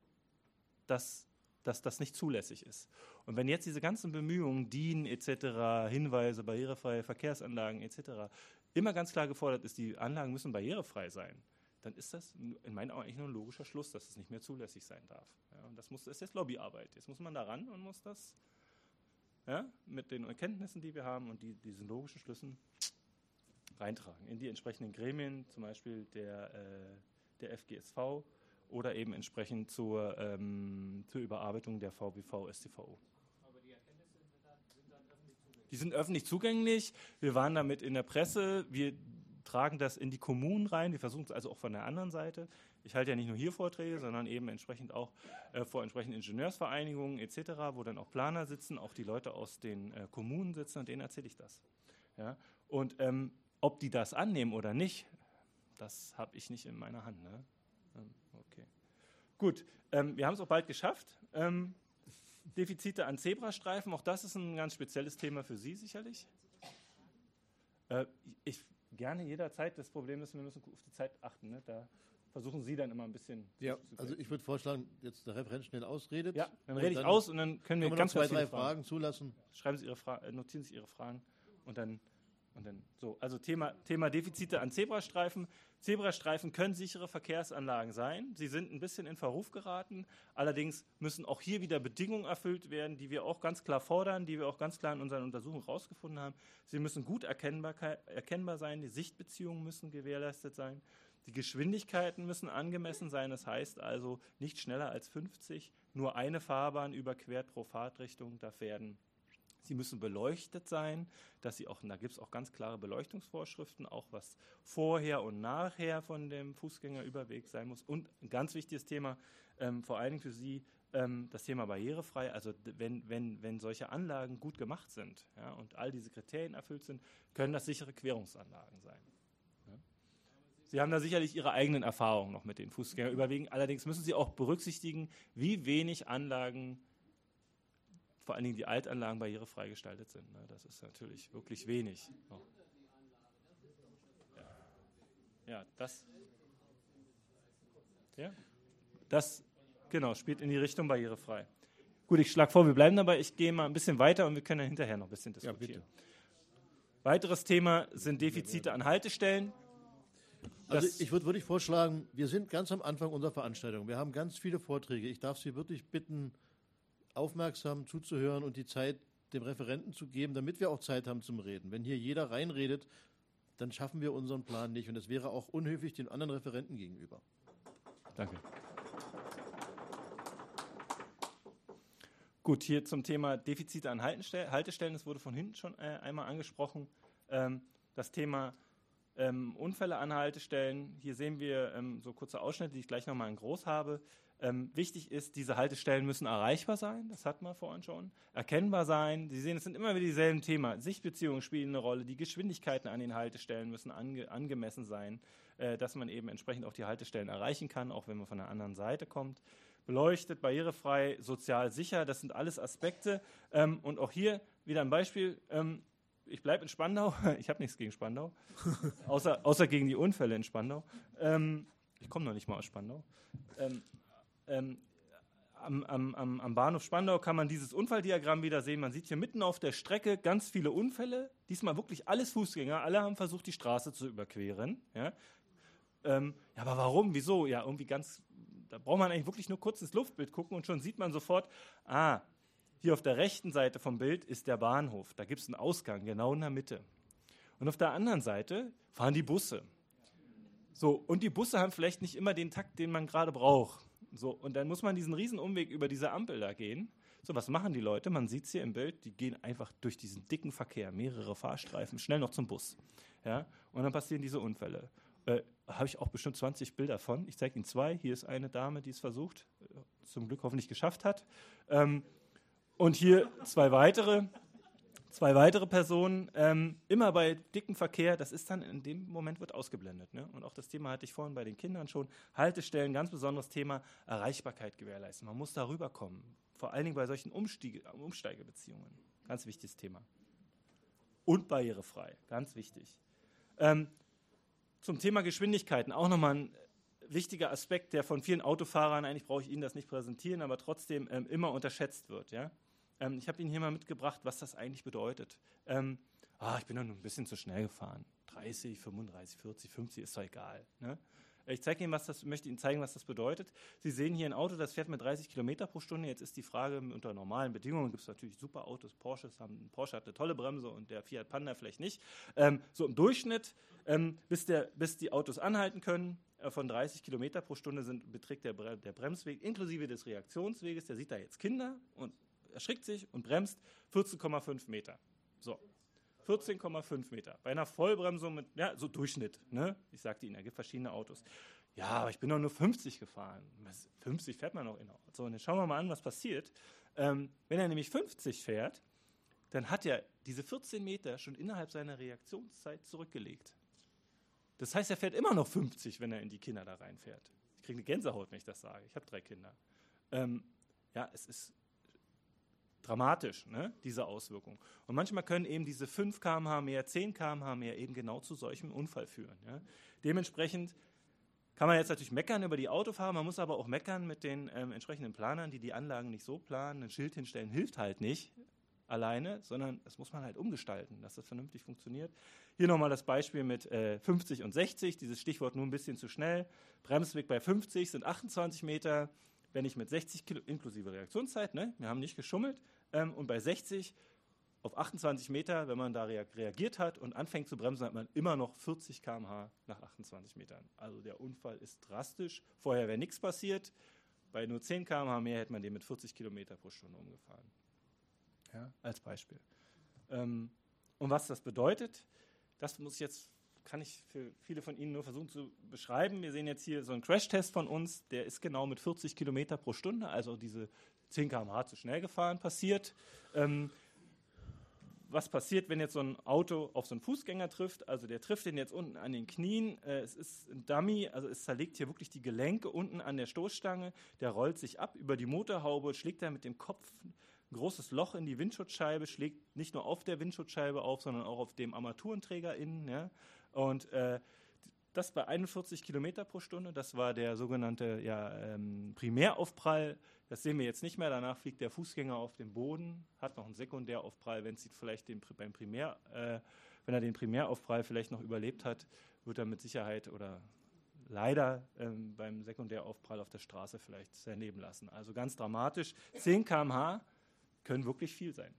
dass, dass das nicht zulässig ist. Und wenn jetzt diese ganzen Bemühungen, D I N et cetera, Hinweise, barrierefreie Verkehrsanlagen et cetera, immer ganz klar gefordert ist, die Anlagen müssen barrierefrei sein, dann ist das in meinen Augen eigentlich nur ein logischer Schluss, dass es nicht mehr zulässig sein darf. Ja, und das, muss, das ist jetzt Lobbyarbeit. Jetzt muss man da ran und muss das Ja, mit den Erkenntnissen, die wir haben und die, diesen logischen Schlüssen reintragen in die entsprechenden Gremien, zum Beispiel der, äh, der F G S V oder eben entsprechend zur, ähm, zur Überarbeitung der V W V S t V O. Aber die Erkenntnisse sind dann, sind dann öffentlich zugänglich? Die sind öffentlich zugänglich. Wir waren damit in der Presse. Wir tragen das in die Kommunen rein. Wir versuchen es also auch von der anderen Seite. Ich halte ja nicht nur hier Vorträge, sondern eben entsprechend auch äh, vor entsprechenden Ingenieursvereinigungen et cetera, wo dann auch Planer sitzen, auch die Leute aus den äh, Kommunen sitzen, und denen erzähle ich das. Ja? Und ähm, ob die das annehmen oder nicht, das habe ich nicht in meiner Hand. Ne? Ähm, okay. Gut, ähm, wir haben es auch bald geschafft. Ähm, Defizite an Zebrastreifen, auch das ist ein ganz spezielles Thema für Sie sicherlich. Äh, ich gerne jederzeit. Das Problem ist, wir müssen auf die Zeit achten. Ne? Da versuchen Sie dann immer ein bisschen. Ja, also ich würde vorschlagen, jetzt der Referent schnell ausredet. Ja, dann rede ich aus und dann können wir, können wir ganz noch zwei, viele drei Fragen. Fragen zulassen. Schreiben Sie Ihre Fra- notieren Sie Ihre Fragen und dann, und dann so. Also Thema, Thema Defizite an Zebrastreifen. Zebrastreifen können sichere Verkehrsanlagen sein. Sie sind ein bisschen in Verruf geraten. Allerdings müssen auch hier wieder Bedingungen erfüllt werden, die wir auch ganz klar fordern, die wir auch ganz klar in unseren Untersuchungen herausgefunden haben. Sie müssen gut erkennbar, erkennbar sein. Die Sichtbeziehungen müssen gewährleistet sein. Die Geschwindigkeiten müssen angemessen sein, das heißt also nicht schneller als fünfzig, nur eine Fahrbahn überquert pro Fahrtrichtung darf werden. Sie müssen beleuchtet sein, dass sie auch, da gibt es auch ganz klare Beleuchtungsvorschriften, auch was vorher und nachher von dem Fußgängerüberweg sein muss. Und ein ganz wichtiges Thema, ähm, vor allen Dingen für Sie, ähm, das Thema barrierefrei. Also wenn, wenn, wenn solche Anlagen gut gemacht sind, ja, und all diese Kriterien erfüllt sind, können das sichere Querungsanlagen sein. Sie haben da sicherlich Ihre eigenen Erfahrungen noch mit den Fußgängerüberwegen. Allerdings müssen Sie auch berücksichtigen, wie wenig Anlagen, vor allen Dingen die Altanlagen, barrierefrei gestaltet sind. Das ist natürlich wirklich wenig. Ja, ja das, ja, das genau, spielt in die Richtung barrierefrei. Gut, ich schlage vor, wir bleiben dabei. Ich gehe mal ein bisschen weiter und wir können dann hinterher noch ein bisschen diskutieren. Ja, weiteres Thema sind Defizite an Haltestellen. Also ich würde wirklich vorschlagen, wir sind ganz am Anfang unserer Veranstaltung. Wir haben ganz viele Vorträge. Ich darf Sie wirklich bitten, aufmerksam zuzuhören und die Zeit dem Referenten zu geben, damit wir auch Zeit haben zum Reden. Wenn hier jeder reinredet, dann schaffen wir unseren Plan nicht. Und das wäre auch unhöflich den anderen Referenten gegenüber. Danke. Gut, hier zum Thema Defizite an Haltestellen, das wurde von hinten schon äh, einmal angesprochen. Ähm, das Thema ähm, Unfälle an Haltestellen, hier sehen wir ähm, so kurze Ausschnitte, die ich gleich nochmal in groß habe. Ähm, wichtig ist, diese Haltestellen müssen erreichbar sein, das hatten wir vorhin schon, erkennbar sein. Sie sehen, es sind immer wieder dieselben Themen. Sichtbeziehungen spielen eine Rolle, die Geschwindigkeiten an den Haltestellen müssen ange angemessen sein, äh, dass man eben entsprechend auch die Haltestellen erreichen kann, auch wenn man von der anderen Seite kommt. Beleuchtet, barrierefrei, sozial sicher, das sind alles Aspekte. Ähm, und auch hier wieder ein Beispiel, ähm, ich bleibe in Spandau, ich habe nichts gegen Spandau, außer, außer gegen die Unfälle in Spandau. Ähm, ich komme noch nicht mal aus Spandau. Ähm, ähm, am, am, am Bahnhof Spandau kann man dieses Unfalldiagramm wieder sehen. Man sieht hier mitten auf der Strecke ganz viele Unfälle, diesmal wirklich alles Fußgänger, alle haben versucht, die Straße zu überqueren. Ja, ähm, ja aber warum, wieso? Ja, irgendwie ganz... Da braucht man eigentlich wirklich nur kurz ins Luftbild gucken und schon sieht man sofort, ah, hier auf der rechten Seite vom Bild ist der Bahnhof. Da gibt es einen Ausgang, genau in der Mitte. Und auf der anderen Seite fahren die Busse. So, und die Busse haben vielleicht nicht immer den Takt, den man gerade braucht. So, und dann muss man diesen riesen Umweg über diese Ampel da gehen. So, was machen die Leute? Man sieht es hier im Bild, die gehen einfach durch diesen dicken Verkehr, mehrere Fahrstreifen, schnell noch zum Bus. Ja? Und dann passieren diese Unfälle. Äh, habe ich auch bestimmt zwanzig Bilder von. Ich zeige Ihnen zwei. Hier ist eine Dame, die es versucht, zum Glück hoffentlich geschafft hat. Ähm, und hier zwei weitere, zwei weitere Personen, ähm, immer bei dickem Verkehr. Das ist dann, in dem Moment wird ausgeblendet. Ne? Und auch das Thema hatte ich vorhin bei den Kindern schon. Haltestellen, ganz besonderes Thema, Erreichbarkeit gewährleisten. Man muss darüber kommen. Vor allen Dingen bei solchen Umstiege, Umsteigebeziehungen. Ganz wichtiges Thema. Und barrierefrei, ganz wichtig. Ähm, Zum Thema Geschwindigkeiten, auch nochmal ein wichtiger Aspekt, der von vielen Autofahrern, eigentlich brauche ich Ihnen das nicht präsentieren, aber trotzdem ähm, immer unterschätzt wird. Ja? Ähm, ich habe Ihnen hier mal mitgebracht, was das eigentlich bedeutet. Ähm, ah, ich bin doch nur ein bisschen zu schnell gefahren. dreißig, fünfunddreißig, vierzig, fünfzig, ist doch egal. Ne? Ich zeige Ihnen, was das, möchte Ihnen zeigen, was das bedeutet. Sie sehen hier ein Auto, das fährt mit dreißig Kilometer pro Stunde. Jetzt ist die Frage, unter normalen Bedingungen gibt es natürlich super Autos. Porsches haben, Porsche hat eine tolle Bremse und der Fiat Panda vielleicht nicht. Ähm, so im Durchschnitt, ähm, bis, der, bis die Autos anhalten können, äh, von dreißig Kilometer pro Stunde sind, beträgt der, Bre der Bremsweg inklusive des Reaktionsweges, der sieht da jetzt Kinder und erschrickt sich und bremst vierzehn Komma fünf Meter. So. vierzehn Komma fünf Meter. Bei einer Vollbremsung mit, ja, so Durchschnitt. Ne? Ich sagte Ihnen, da gibt verschiedene Autos. Ja, aber ich bin doch nur fünfzig gefahren. fünfzig fährt man noch in. So, und jetzt schauen wir mal an, was passiert. Ähm, wenn er nämlich fünfzig fährt, dann hat er diese vierzehn Meter schon innerhalb seiner Reaktionszeit zurückgelegt. Das heißt, er fährt immer noch fünfzig, wenn er in die Kinder da reinfährt. Ich kriege eine Gänsehaut, wenn ich das sage. Ich habe drei Kinder. Ähm, ja, es ist dramatisch, ne, diese Auswirkung. Und manchmal können eben diese fünf Kilometer pro Stunde mehr, zehn Kilometer pro Stunde mehr eben genau zu solchem Unfall führen. Ja. Dementsprechend kann man jetzt natürlich meckern über die Autofahrer, man muss aber auch meckern mit den ähm, entsprechenden Planern, die die Anlagen nicht so planen. Ein Schild hinstellen hilft halt nicht alleine, sondern das muss man halt umgestalten, dass das vernünftig funktioniert. Hier nochmal das Beispiel mit äh, fünfzig und sechzig, dieses Stichwort nur ein bisschen zu schnell. Bremsweg bei fünfzig sind achtundzwanzig Meter. Wenn ich mit sechzig Kilo, inklusive Reaktionszeit, ne, wir haben nicht geschummelt, ähm, und bei sechzig auf achtundzwanzig Meter, wenn man da reagiert hat und anfängt zu bremsen, hat man immer noch vierzig Kilometer pro Stunde nach achtundzwanzig Metern. Also der Unfall ist drastisch. Vorher wäre nichts passiert. Bei nur zehn Kilometer pro Stunde mehr hätte man den mit vierzig Kilometer pro Stunde umgefahren. Ja, als Beispiel. Ähm, und was das bedeutet, das muss ich jetzt... kann ich für viele von Ihnen nur versuchen zu beschreiben. Wir sehen jetzt hier so einen Crashtest von uns, der ist genau mit vierzig Kilometer pro Stunde, also diese zehn Kilometer pro Stunde zu schnell gefahren, passiert. Ähm, was passiert, wenn jetzt so ein Auto auf so einen Fußgänger trifft? Also der trifft den jetzt unten an den Knien. Äh, es ist ein Dummy, also es zerlegt hier wirklich die Gelenke unten an der Stoßstange. Der rollt sich ab über die Motorhaube, schlägt da mit dem Kopf ein großes Loch in die Windschutzscheibe, schlägt nicht nur auf der Windschutzscheibe auf, sondern auch auf dem Armaturenträger innen, ja. Und äh, das bei einundvierzig Kilometer pro Stunde, das war der sogenannte ja, ähm, Primäraufprall. Das sehen wir jetzt nicht mehr. Danach fliegt der Fußgänger auf den Boden, hat noch einen Sekundäraufprall. Wenn, sie vielleicht den, beim Primär, äh, wenn er den Primäraufprall vielleicht noch überlebt hat, wird er mit Sicherheit oder leider ähm, beim Sekundäraufprall auf der Straße vielleicht sein Leben lassen. Also ganz dramatisch. zehn Kilometer pro Stunde können wirklich viel sein.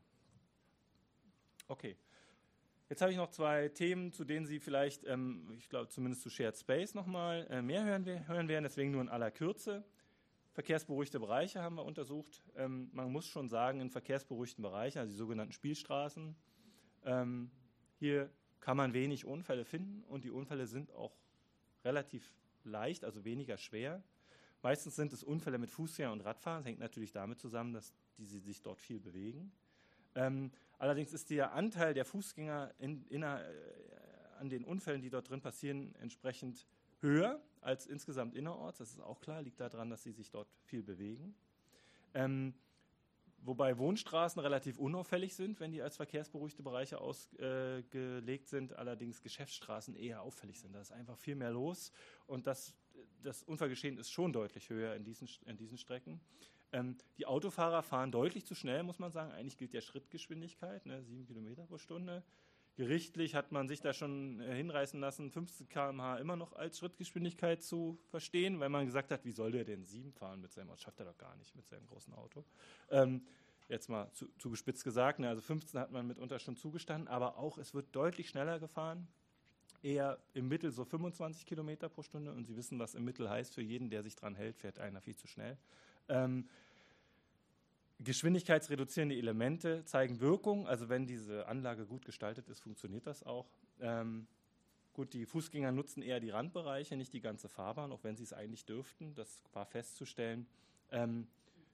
Okay. Jetzt habe ich noch zwei Themen, zu denen Sie vielleicht, ähm, ich glaube zumindest zu Shared Space nochmal äh, mehr hören, hören werden, deswegen nur in aller Kürze. Verkehrsberuhigte Bereiche haben wir untersucht. Ähm, man muss schon sagen, in verkehrsberuhigten Bereichen, also die sogenannten Spielstraßen, ähm, hier kann man wenig Unfälle finden und die Unfälle sind auch relativ leicht, also weniger schwer. Meistens sind es Unfälle mit Fußgängern und Radfahrern. Das hängt natürlich damit zusammen, dass die sich dort viel bewegen. Ähm, allerdings ist der Anteil der Fußgänger in, in, äh, an den Unfällen, die dort drin passieren, entsprechend höher als insgesamt innerorts. Das ist auch klar, liegt daran, dass sie sich dort viel bewegen. Ähm, wobei Wohnstraßen relativ unauffällig sind, wenn die als verkehrsberuhigte Bereiche ausgelegt äh, sind, allerdings Geschäftsstraßen eher auffällig sind. Da ist einfach viel mehr los und das, das Unfallgeschehen ist schon deutlich höher in diesen, in diesen Strecken. Ähm, die Autofahrer fahren deutlich zu schnell, muss man sagen. Eigentlich gilt ja Schrittgeschwindigkeit, ne, sieben Kilometer pro Stunde. Gerichtlich hat man sich da schon äh, hinreißen lassen, fünfzig Kilometer pro Stunde immer noch als Schrittgeschwindigkeit zu verstehen, weil man gesagt hat, wie soll der denn sieben fahren mit seinem Auto? Das schafft er doch gar nicht mit seinem großen Auto. Ähm, jetzt mal zu, zugespitzt gesagt, ne, also fünfzehn hat man mitunter schon zugestanden, aber auch es wird deutlich schneller gefahren, eher im Mittel so fünfundzwanzig Kilometer pro Stunde und Sie wissen, was im Mittel heißt, für jeden, der sich dran hält, fährt einer viel zu schnell. Ähm, Geschwindigkeitsreduzierende Elemente zeigen Wirkung, also wenn diese Anlage gut gestaltet ist, funktioniert das auch. Ähm, gut, die Fußgänger nutzen eher die Randbereiche, nicht die ganze Fahrbahn, auch wenn sie es eigentlich dürften, das war festzustellen. Ähm,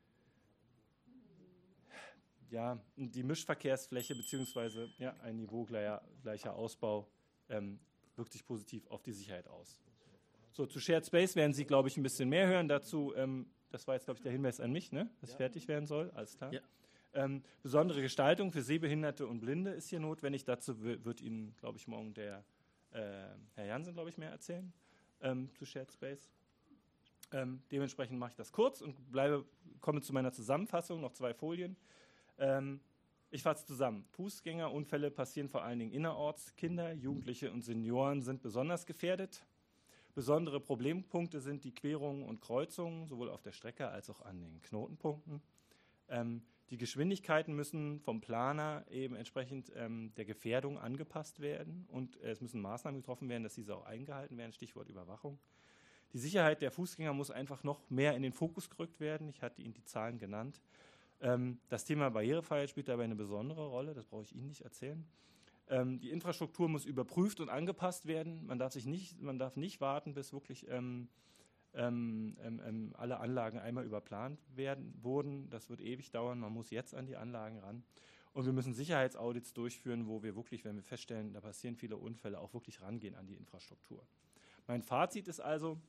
ja, die Mischverkehrsfläche bzw. ja, ein niveaugleicher gleicher Ausbau ähm, wirkt sich positiv auf die Sicherheit aus. So, zu Shared Space werden Sie, glaube ich, ein bisschen mehr hören. Dazu, ähm, das war jetzt, glaube ich, der Hinweis an mich, ne? dass ja. fertig werden soll, alles klar. Ja. Ähm, besondere Gestaltung für Sehbehinderte und Blinde ist hier notwendig. Dazu w- wird Ihnen, glaube ich, morgen der äh, Herr Jansen, glaube ich, mehr erzählen ähm, zu Shared Space. Ähm, dementsprechend mache ich das kurz und bleibe, komme zu meiner Zusammenfassung, noch zwei Folien. Ähm, ich fasse zusammen. Fußgängerunfälle passieren vor allen Dingen innerorts. Kinder, Jugendliche und Senioren sind besonders gefährdet. Besondere Problempunkte sind die Querungen und Kreuzungen, sowohl auf der Strecke als auch an den Knotenpunkten. Ähm, die Geschwindigkeiten müssen vom Planer eben entsprechend ähm, der Gefährdung angepasst werden und äh, es müssen Maßnahmen getroffen werden, dass diese auch eingehalten werden, Stichwort Überwachung. Die Sicherheit der Fußgänger muss einfach noch mehr in den Fokus gerückt werden. Ich hatte Ihnen die Zahlen genannt. Ähm, das Thema Barrierefreiheit spielt dabei eine besondere Rolle, das brauche ich Ihnen nicht erzählen. Ähm, die Infrastruktur muss überprüft und angepasst werden. Man darf sich nicht, man darf nicht warten, bis wirklich ähm, ähm, ähm, alle Anlagen einmal überplant werden wurden. Das wird ewig dauern. Man muss jetzt an die Anlagen ran. Und wir müssen Sicherheitsaudits durchführen, wo wir wirklich, wenn wir feststellen, da passieren viele Unfälle, auch wirklich rangehen an die Infrastruktur. Mein Fazit ist also,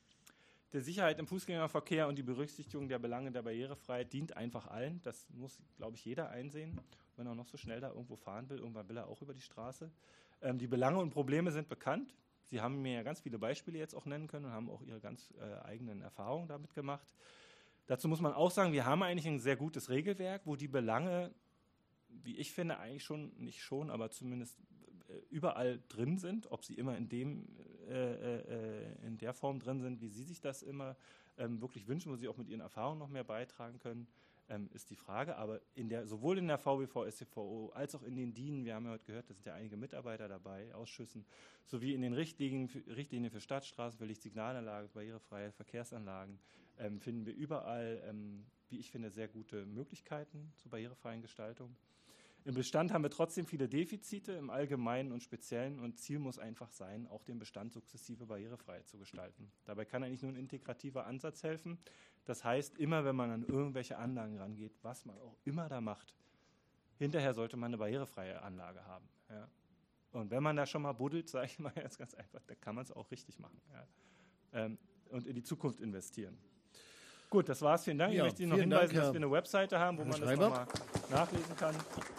der Sicherheit im Fußgängerverkehr und die Berücksichtigung der Belange der Barrierefreiheit dient einfach allen. Das muss, glaube ich, jeder einsehen. Wenn er noch so schnell da irgendwo fahren will, irgendwann will er auch über die Straße. Ähm, die Belange und Probleme sind bekannt. Sie haben mir ja ganz viele Beispiele jetzt auch nennen können und haben auch ihre ganz äh, eigenen Erfahrungen damit gemacht. Dazu muss man auch sagen, wir haben eigentlich ein sehr gutes Regelwerk, wo die Belange, wie ich finde, eigentlich schon, nicht schon, aber zumindest äh, überall drin sind. Ob sie immer in, dem, äh, äh, in der Form drin sind, wie Sie sich das immer ähm, wirklich wünschen, wo Sie auch mit Ihren Erfahrungen noch mehr beitragen können, ähm, ist die Frage. Aber in der, sowohl in der V W V, S C V O als auch in den D I N, wir haben ja heute gehört, da sind ja einige Mitarbeiter dabei, Ausschüssen, sowie in den Richtlinien für, Richtlinien für Stadtstraßen, für Lichtsignalanlagen, barrierefreie Verkehrsanlagen, ähm, finden wir überall, ähm, wie ich finde, sehr gute Möglichkeiten zur barrierefreien Gestaltung. Im Bestand haben wir trotzdem viele Defizite im Allgemeinen und Speziellen und Ziel muss einfach sein, auch den Bestand sukzessive barrierefrei zu gestalten. Dabei kann eigentlich nur ein integrativer Ansatz helfen. Das heißt, immer wenn man an irgendwelche Anlagen rangeht, was man auch immer da macht, hinterher sollte man eine barrierefreie Anlage haben. Ja. Und wenn man da schon mal buddelt, sage ich mal jetzt ganz einfach, dann kann man es auch richtig machen. Ja. Ähm, und in die Zukunft investieren. Gut, das war's. Vielen Dank. Ja, ich möchte Ihnen noch vielen hinweisen, Dank, dass wir eine Webseite haben, wo Herr man Schreiber. das nochmal nachlesen kann.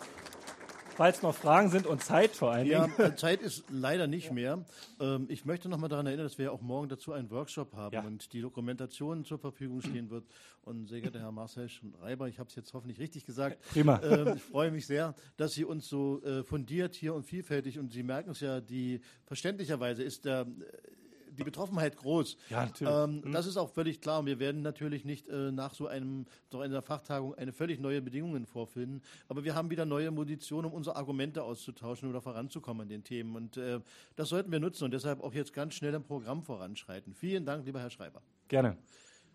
Falls noch Fragen sind und Zeit vor allen Ja, Dingen. äh, Zeit ist leider nicht mehr. Ähm, ich möchte noch mal daran erinnern, dass wir ja auch morgen dazu einen Workshop haben Ja. und die Dokumentation zur Verfügung stehen wird. Und sehr geehrter Herr Marcel Schreiber, ich habe es jetzt hoffentlich richtig gesagt. Prima. Ähm, ich freue mich sehr, dass Sie uns so äh, fundiert hier und vielfältig, und Sie merken es ja, die verständlicherweise ist der die Betroffenheit groß. Ja, natürlich. Ähm, Hm. Das ist auch völlig klar. Und wir werden natürlich nicht äh, nach so einem, so einer Fachtagung eine völlig neue Bedingungen vorfinden. Aber wir haben wieder neue Munition, um unsere Argumente auszutauschen oder voranzukommen an den Themen. Und äh, das sollten wir nutzen und deshalb auch jetzt ganz schnell im Programm voranschreiten. Vielen Dank, lieber Herr Schreiber. Gerne.